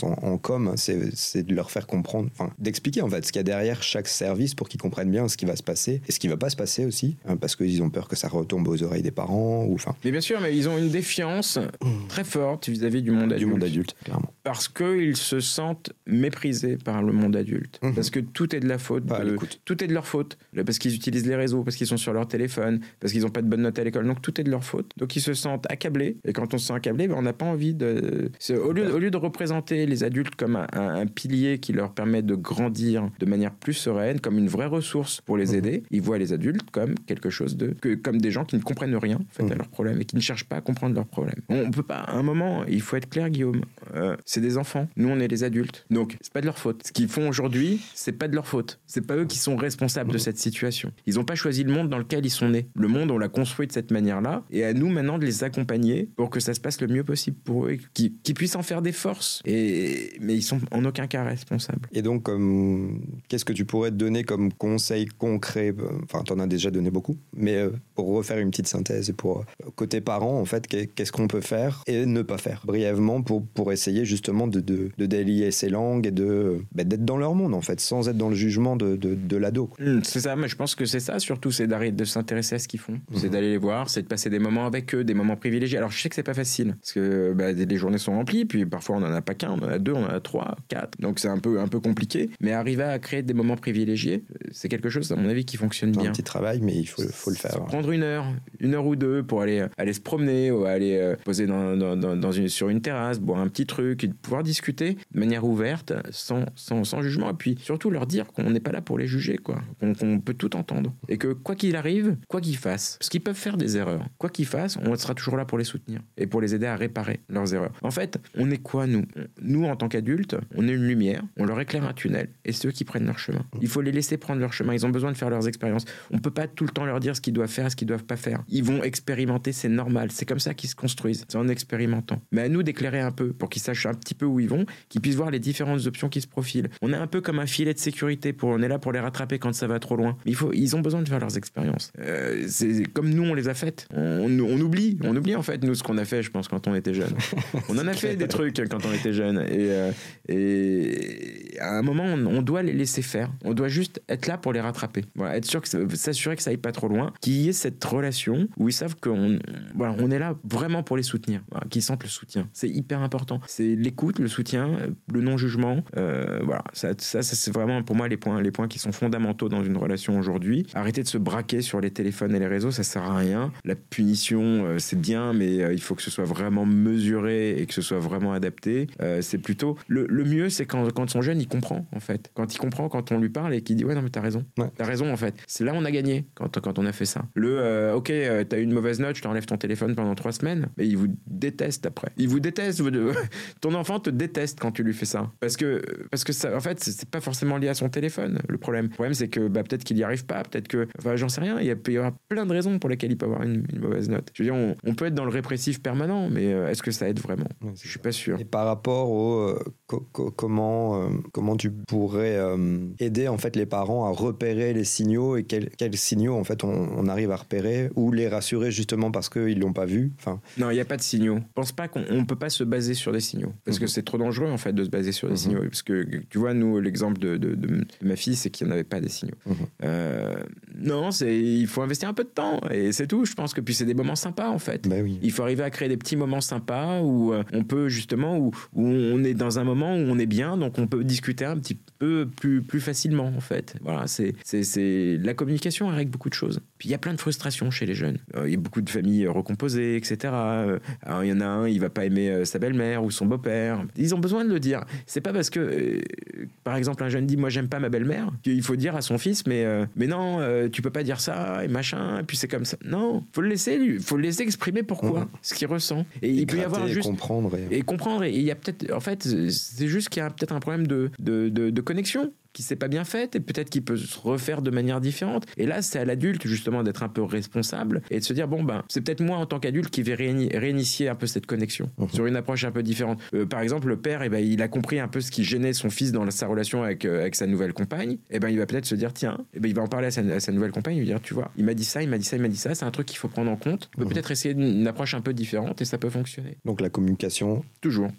com, c'est, c'est de leur faire comprendre, enfin, d'expliquer en fait ce qu'il y a derrière chaque service pour qu'ils comprennent bien ce qui va se passer et ce qui va pas se passer aussi, hein, parce qu'ils ont peur que ça retombe aux oreilles des parents ou enfin.
Mais bien sûr, mais ils ont une défiance très forte vis-à-vis du monde adulte.
Du monde adulte, clairement.
Parce qu'ils se sentent méprisés par le monde adulte. Mmh. Parce que tout est de la faute.
Bah,
de, tout est de leur faute. Parce qu'ils utilisent les réseaux, parce qu'ils sont sur leur téléphone, parce qu'ils n'ont pas de bonnes notes à l'école. Donc tout est de leur faute. Donc ils se sentent accablés. Et quand on se sent accablé, ben, on n'a pas envie de... C'est, au, lieu, au lieu de représenter les adultes comme un, un, un pilier qui leur permet de grandir de manière plus sereine, comme une vraie ressource pour les aider, mmh. ils voient les adultes comme quelque chose de... Que, comme des gens qui ne comprennent rien en fait, mmh. à leurs problèmes et qui ne cherchent pas à comprendre leurs problèmes. On ne peut pas... À un moment, il faut être clair, Guillaume. Euh, c'est des enfants. Nous, on est les adultes. Donc, c'est pas de leur faute. Ce qu'ils font aujourd'hui, c'est pas de leur faute. C'est pas eux qui sont responsables de cette situation. Ils ont pas choisi le monde dans lequel ils sont nés. Le monde, on l'a construit de cette manière-là. Et à nous, maintenant, de les accompagner pour que ça se passe le mieux possible pour eux, qu'ils, qu'ils puissent en faire des forces. Et, mais ils sont en aucun cas responsables.
Et donc, comme, qu'est-ce que tu pourrais te donner comme conseil concret? Enfin, t'en as déjà donné beaucoup. Mais euh, pour refaire une petite synthèse et pour euh, côté parents, en fait, qu'est-ce qu'on peut faire et ne pas faire brièvement pour, pour essayer justement de, de, de délier ces langues et de, bah, d'être dans leur monde, en fait, sans être dans le jugement de, de, de l'ado.
Mmh, c'est ça, mais je pense que c'est ça, surtout, c'est d'arrêter de s'intéresser à ce qu'ils font. Mmh. C'est d'aller les voir, c'est de passer des moments avec eux, des moments privilégiés. Alors, je sais que c'est pas facile, parce que bah, les journées sont remplies, puis parfois on en a pas qu'un, on en a deux, on en a trois, quatre. Donc c'est un peu, un peu compliqué. Mais arriver à créer des moments privilégiés, c'est quelque chose, à mon avis, qui fonctionne
c'est
bien.
Un petit travail, mais il faut, faut le faire.
Prendre une heure, une heure ou deux pour aller, aller se promener, ou aller euh, poser dans, dans, dans, dans une, sur une terrasse, boire un petit truc, et pouvoir discuter de manière ouverte, sans, sans, sans jugement, et puis surtout leur dire qu'on n'est pas là pour les juger, quoi. Qu'on, qu'on peut tout entendre. Et que quoi qu'il arrive, quoi qu'ils fassent, parce qu'ils peuvent faire des erreurs, quoi qu'ils fassent, on sera toujours là pour les soutenir et pour les aider à réparer leurs erreurs. En fait, on est quoi, nous? Nous, en tant qu'adultes, on est une lumière, on leur éclaire un tunnel, et c'est eux qui prennent leur chemin. Il faut les laisser prendre leur chemin, ils ont besoin de faire leurs expériences. On peut pas tout le temps leur dire ce qu'ils doivent faire, ce qu'ils doivent pas faire. Ils vont expérimenter, c'est normal, c'est comme ça qu'ils se construisent, c'est en expérimentant. Mais à nous d'éclairer un peu, pour qu'ils sachent un petit peu où ils vont, qu'ils puissent voir les différentes options qui se profilent. On est un peu comme un filet de sécurité, pour, on est là pour les rattraper quand ça va trop loin. Mais il faut, ils ont besoin de faire leurs expériences. Euh, c'est comme nous, on les a faites. On, on, on oublie, on oublie en fait, nous, ce qu'on a fait, je pense, quand on était jeune. On en a fait des trucs quand on était jeune. Et, euh, et à un moment, on, on doit les laisser faire. On doit juste être là pour les rattraper. Voilà, être sûr que ça, s'assurer que ça aille pas trop loin, qu'il y ait cette relation où ils savent qu'on voilà, on est là vraiment pour les soutenir, voilà, qu'ils sentent le soutien. C'est hyper important. C'est l'écoute, le soutien, le non-jugement. Euh, voilà, ça, ça, ça, c'est vraiment pour moi les points, les points qui sont fondamentaux dans une relation aujourd'hui. Arrêter de se braquer sur les téléphones et les réseaux, ça sert à rien. La punition, euh, c'est bien, mais euh, il faut que ce soit vraiment mesuré et que ce soit vraiment adapté. Euh, c'est plutôt le, le mieux, c'est quand, quand son jeune il comprend en fait. Quand il comprend, quand on lui parle et qu'il dit ouais non mais t'as raison, ouais. t'as raison en fait. C'est là on a gagné quand, quand on a fait ça. Le euh, ok euh, t'as eu une mauvaise note, je t'enlève ton téléphone pendant trois semaines, mais il vous déteste après. Il vous déteste. Vous, ton enfant te déteste quand tu lui fais ça parce que parce que ça en fait c'est pas forcément lié à son téléphone. Le problème, le problème c'est que bah, peut-être qu'il y arrive pas, peut-être que enfin j'en sais rien. Il y, a, il y aura plein de raisons pour lesquelles il peut avoir une, une mauvaise note. Je veux dire on, on peut être dans le répressif permanent, mais euh, est-ce que ça aide vraiment? Ouais, je suis pas sûr.
Et par rapport au euh, co- co- comment euh, comment tu pourrais euh, aider en fait les parents à repérer les signaux et quels, quels signaux en fait on, on arrive à repérer ou les rassurer justement parce qu'ils l'ont pas vu. Enfin.
Non, il y a pas de signaux. Je pense pas qu'on on peut pas se baser sur des signaux parce mm-hmm. que c'est trop dangereux en fait de se baser sur des mm-hmm. signaux parce que tu vois nous l'exemple de, de, de, de ma fille c'est qu'il n'y en avait pas des signaux. Mm-hmm. Euh, non, c'est il faut investir un peu de temps et c'est tout. Je pense que puis c'est des moments sympas en fait.
Bah oui.
Il faut arriver à créer des petits moments sympas où euh, on peut justement où, où on est dans un moment où on est bien donc on peut discuter un petit peu plus plus facilement en fait. Voilà, c'est c'est c'est la communication elle règle beaucoup de choses. Puis il y a plein de frustrations chez les jeunes. Euh, il y a beaucoup de familles recomposées, et cetera. Euh, alors il y en a un, il va pas aimer euh, sa belle-mère ou son beau-père. Ils ont besoin de le dire. C'est pas parce que, euh, par exemple, un jeune dit moi j'aime pas ma belle-mère qu'il faut dire à son fils mais euh, mais non euh, tu peux pas dire ça et machin. Et puis c'est comme ça. Non, faut le laisser lui, faut le laisser exprimer pourquoi, mmh. ce qu'il ressent. Et, et il peut y avoir juste
comprendre et...
et comprendre. Et il y a peut-être, en fait, c'est juste qu'il y a peut-être un problème de de de, de connexion qui s'est pas bien faite et peut-être qu'il peut se refaire de manière différente. Et là, c'est à l'adulte justement d'être un peu responsable et de se dire bon ben c'est peut-être moi en tant qu'adulte qui vais réini- réinitier un peu cette connexion mmh. sur une approche un peu différente. Euh, par exemple, le père, eh ben il a compris un peu ce qui gênait son fils dans sa relation avec euh, avec sa nouvelle compagne. Et ben il va peut-être se dire tiens, eh ben il va en parler à sa, à sa nouvelle compagne, il va dire tu vois, il m'a dit ça, il m'a dit ça, il m'a dit ça, c'est un truc qu'il faut prendre en compte. On peut mmh. peut-être essayer une, une approche un peu différente et ça peut fonctionner.
Donc la communication
toujours,
toujours.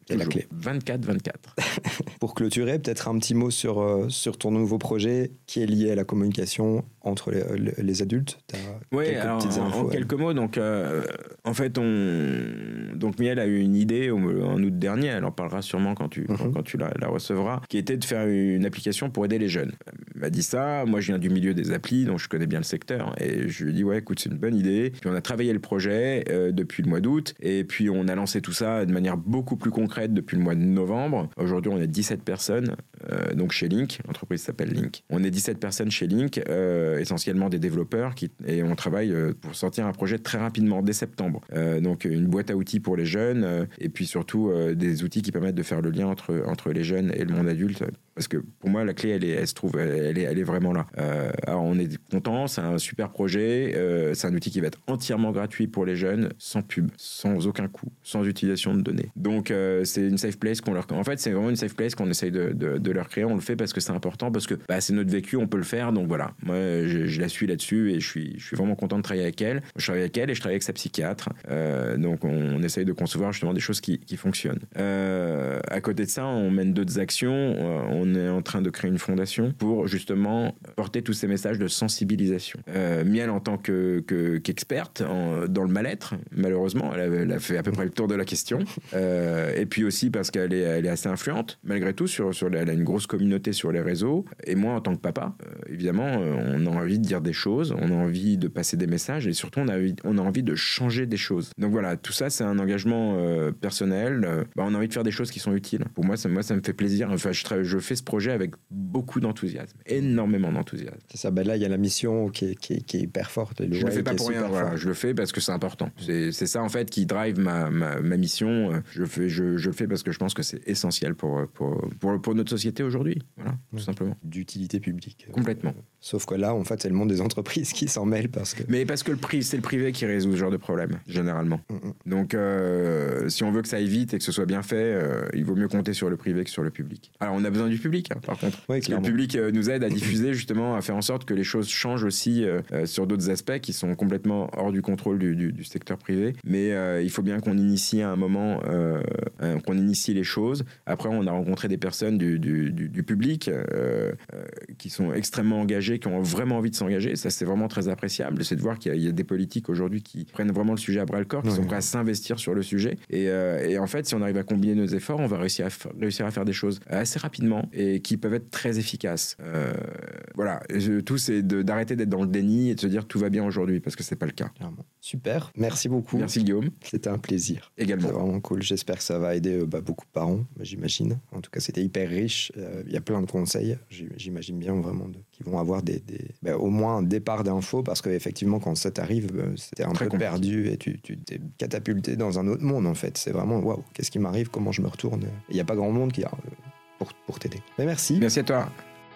C'est la clé.
vingt-quatre vingt-quatre.
Pour clôturer, peut-être un petit mot sur, euh, sur ton nouveau projet qui est lié à la communication entre les, les, les adultes.
Oui, alors en, en quelques mots, donc, euh, en fait, on... donc Miel a eu une idée au, en août dernier, elle en parlera sûrement quand tu, mm-hmm. quand tu la, la recevras, qui était de faire une application pour aider les jeunes. Elle m'a dit ça, moi je viens du milieu des applis, donc je connais bien le secteur, et je lui ai dit, ouais, écoute, c'est une bonne idée. Puis on a travaillé le projet euh, depuis le mois d'août, et puis on a lancé tout ça de manière beaucoup plus concrète depuis le mois de novembre. Aujourd'hui, on est dix-sept personnes, euh, donc chez Link, l'entreprise s'appelle Link. On est dix-sept personnes chez Link, euh, essentiellement des développeurs, qui, et on travaille euh, pour sortir un projet très rapidement, dès septembre. Euh, donc une boîte à outils pour les jeunes, euh, et puis surtout euh, des outils qui permettent de faire le lien entre, entre les jeunes et le monde adulte. Parce que pour moi, la clé, elle, est, elle se trouve, elle est, elle est vraiment là. Euh, alors on est content, c'est un super projet, euh, c'est un outil qui va être entièrement gratuit pour les jeunes, sans pub, sans aucun coût, sans utilisation de données. Donc euh, c'est une safe place qu'on leur... En fait, c'est vraiment une safe place qu'on essaye de, de, de leur créer. On le fait parce que c'est important, parce que bah, c'est notre vécu, on peut le faire. Donc voilà, moi, je, je la suis là-dessus et je suis, je suis vraiment content de travailler avec elle. Je travaille avec elle et je travaille avec sa psychiatre. Euh, donc on, on essaye de concevoir justement des choses qui, qui fonctionnent. Euh, à côté de ça, on mène d'autres actions. Euh, on est en train de créer une fondation pour justement porter tous ces messages de sensibilisation. Euh, Miel, en tant que, que, qu'experte en, dans le mal-être, malheureusement, elle a, elle a fait à peu près le tour de la question. Euh, et puis aussi parce qu'elle est, elle est assez influente, malgré tout, sur, sur, elle a une grosse communauté sur les réseaux. Et moi, en tant que papa, euh, évidemment, euh, on a envie de dire des choses, on a envie de passer des messages et surtout, on a envie, on a envie de changer des choses. Donc voilà, tout ça, c'est un engagement euh, personnel. Euh, bah, on a envie de faire des choses qui sont utiles. Pour moi, ça, moi, ça me fait plaisir. Enfin, je, je fais ce projet avec beaucoup d'enthousiasme, énormément d'enthousiasme.
C'est ça, ben là, il y a la mission qui est, qui est, qui est hyper forte. Le
je le fais pas pour rien, voilà. Je le fais parce que c'est important. C'est, c'est ça, en fait, qui drive ma, ma, ma mission. Je, fais, je, je le fais parce que je pense que c'est essentiel pour, pour, pour, pour notre société aujourd'hui. Voilà, tout ouais. simplement.
D'utilité publique.
Complètement.
Euh, sauf que là, en fait, c'est le monde des entreprises qui s'en mêle parce que...
Mais parce que le pri- c'est le privé qui résout ce genre de problème, généralement. Mm-hmm. Donc, euh, si on veut que ça aille vite et que ce soit bien fait, euh, il vaut mieux compter sur le privé que sur le public. Alors, on a besoin du public, hein, par contre.
Oui,
parce que le public euh, nous aide à diffuser, justement, à faire en sorte que les choses changent aussi euh, euh, sur d'autres aspects qui sont complètement hors du contrôle du, du, du secteur privé. Mais euh, il faut bien qu'on initie à un moment, euh, euh, qu'on initie les choses. Après, on a rencontré des personnes du, du, du, du public euh, euh, qui sont extrêmement engagées, qui ont vraiment envie de s'engager. Ça, c'est vraiment très appréciable. C'est de voir qu'il y a, il y a des politiques aujourd'hui qui prennent vraiment le sujet à bras-le-corps, qui oui, sont prêts oui. à s'investir sur le sujet. Et, euh, et en fait, si on arrive à combiner nos efforts, on va réussir à, f- réussir à faire des choses assez rapidement et qui peuvent être très efficaces. Euh, voilà. Je, tout, c'est de, d'arrêter d'être dans le déni et de se dire tout va bien aujourd'hui, parce que c'est pas le cas.
Clairement. Super. Merci beaucoup.
Merci Guillaume.
C'était un plaisir.
Également.
C'est vraiment cool. J'espère que ça va aider euh, bah, beaucoup de parents, j'imagine. En tout cas, c'était hyper riche. Il euh, y a plein de conseils. J'imagine bien vraiment de, qu'ils vont avoir des, des, bah, au moins un départ d'infos, parce qu'effectivement, quand ça t'arrive, euh, c'était un Très peu compliqué. perdu et tu, tu t'es catapulté dans un autre monde, en fait. C'est vraiment, waouh, qu'est-ce qui m'arrive, comment je me retourne. Il n'y a pas grand monde qui a, euh, pour, pour t'aider. Mais merci.
Merci à toi.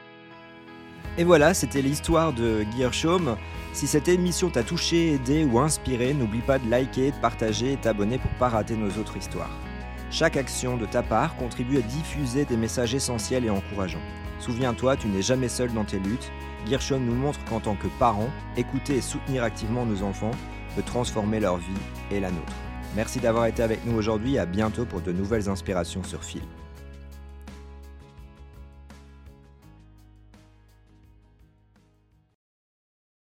Et voilà, c'était l'histoire de Guillaume. Si cette émission t'a touché, aidé ou inspiré, n'oublie pas de liker, de partager et t'abonner pour pas rater nos autres histoires. Chaque action de ta part contribue à diffuser des messages essentiels et encourageants. Souviens-toi, tu n'es jamais seul dans tes luttes. Guillaume nous montre qu'en tant que parents, écouter et soutenir activement nos enfants peut transformer leur vie et la nôtre. Merci d'avoir été avec nous aujourd'hui et à bientôt pour de nouvelles inspirations sur Fil.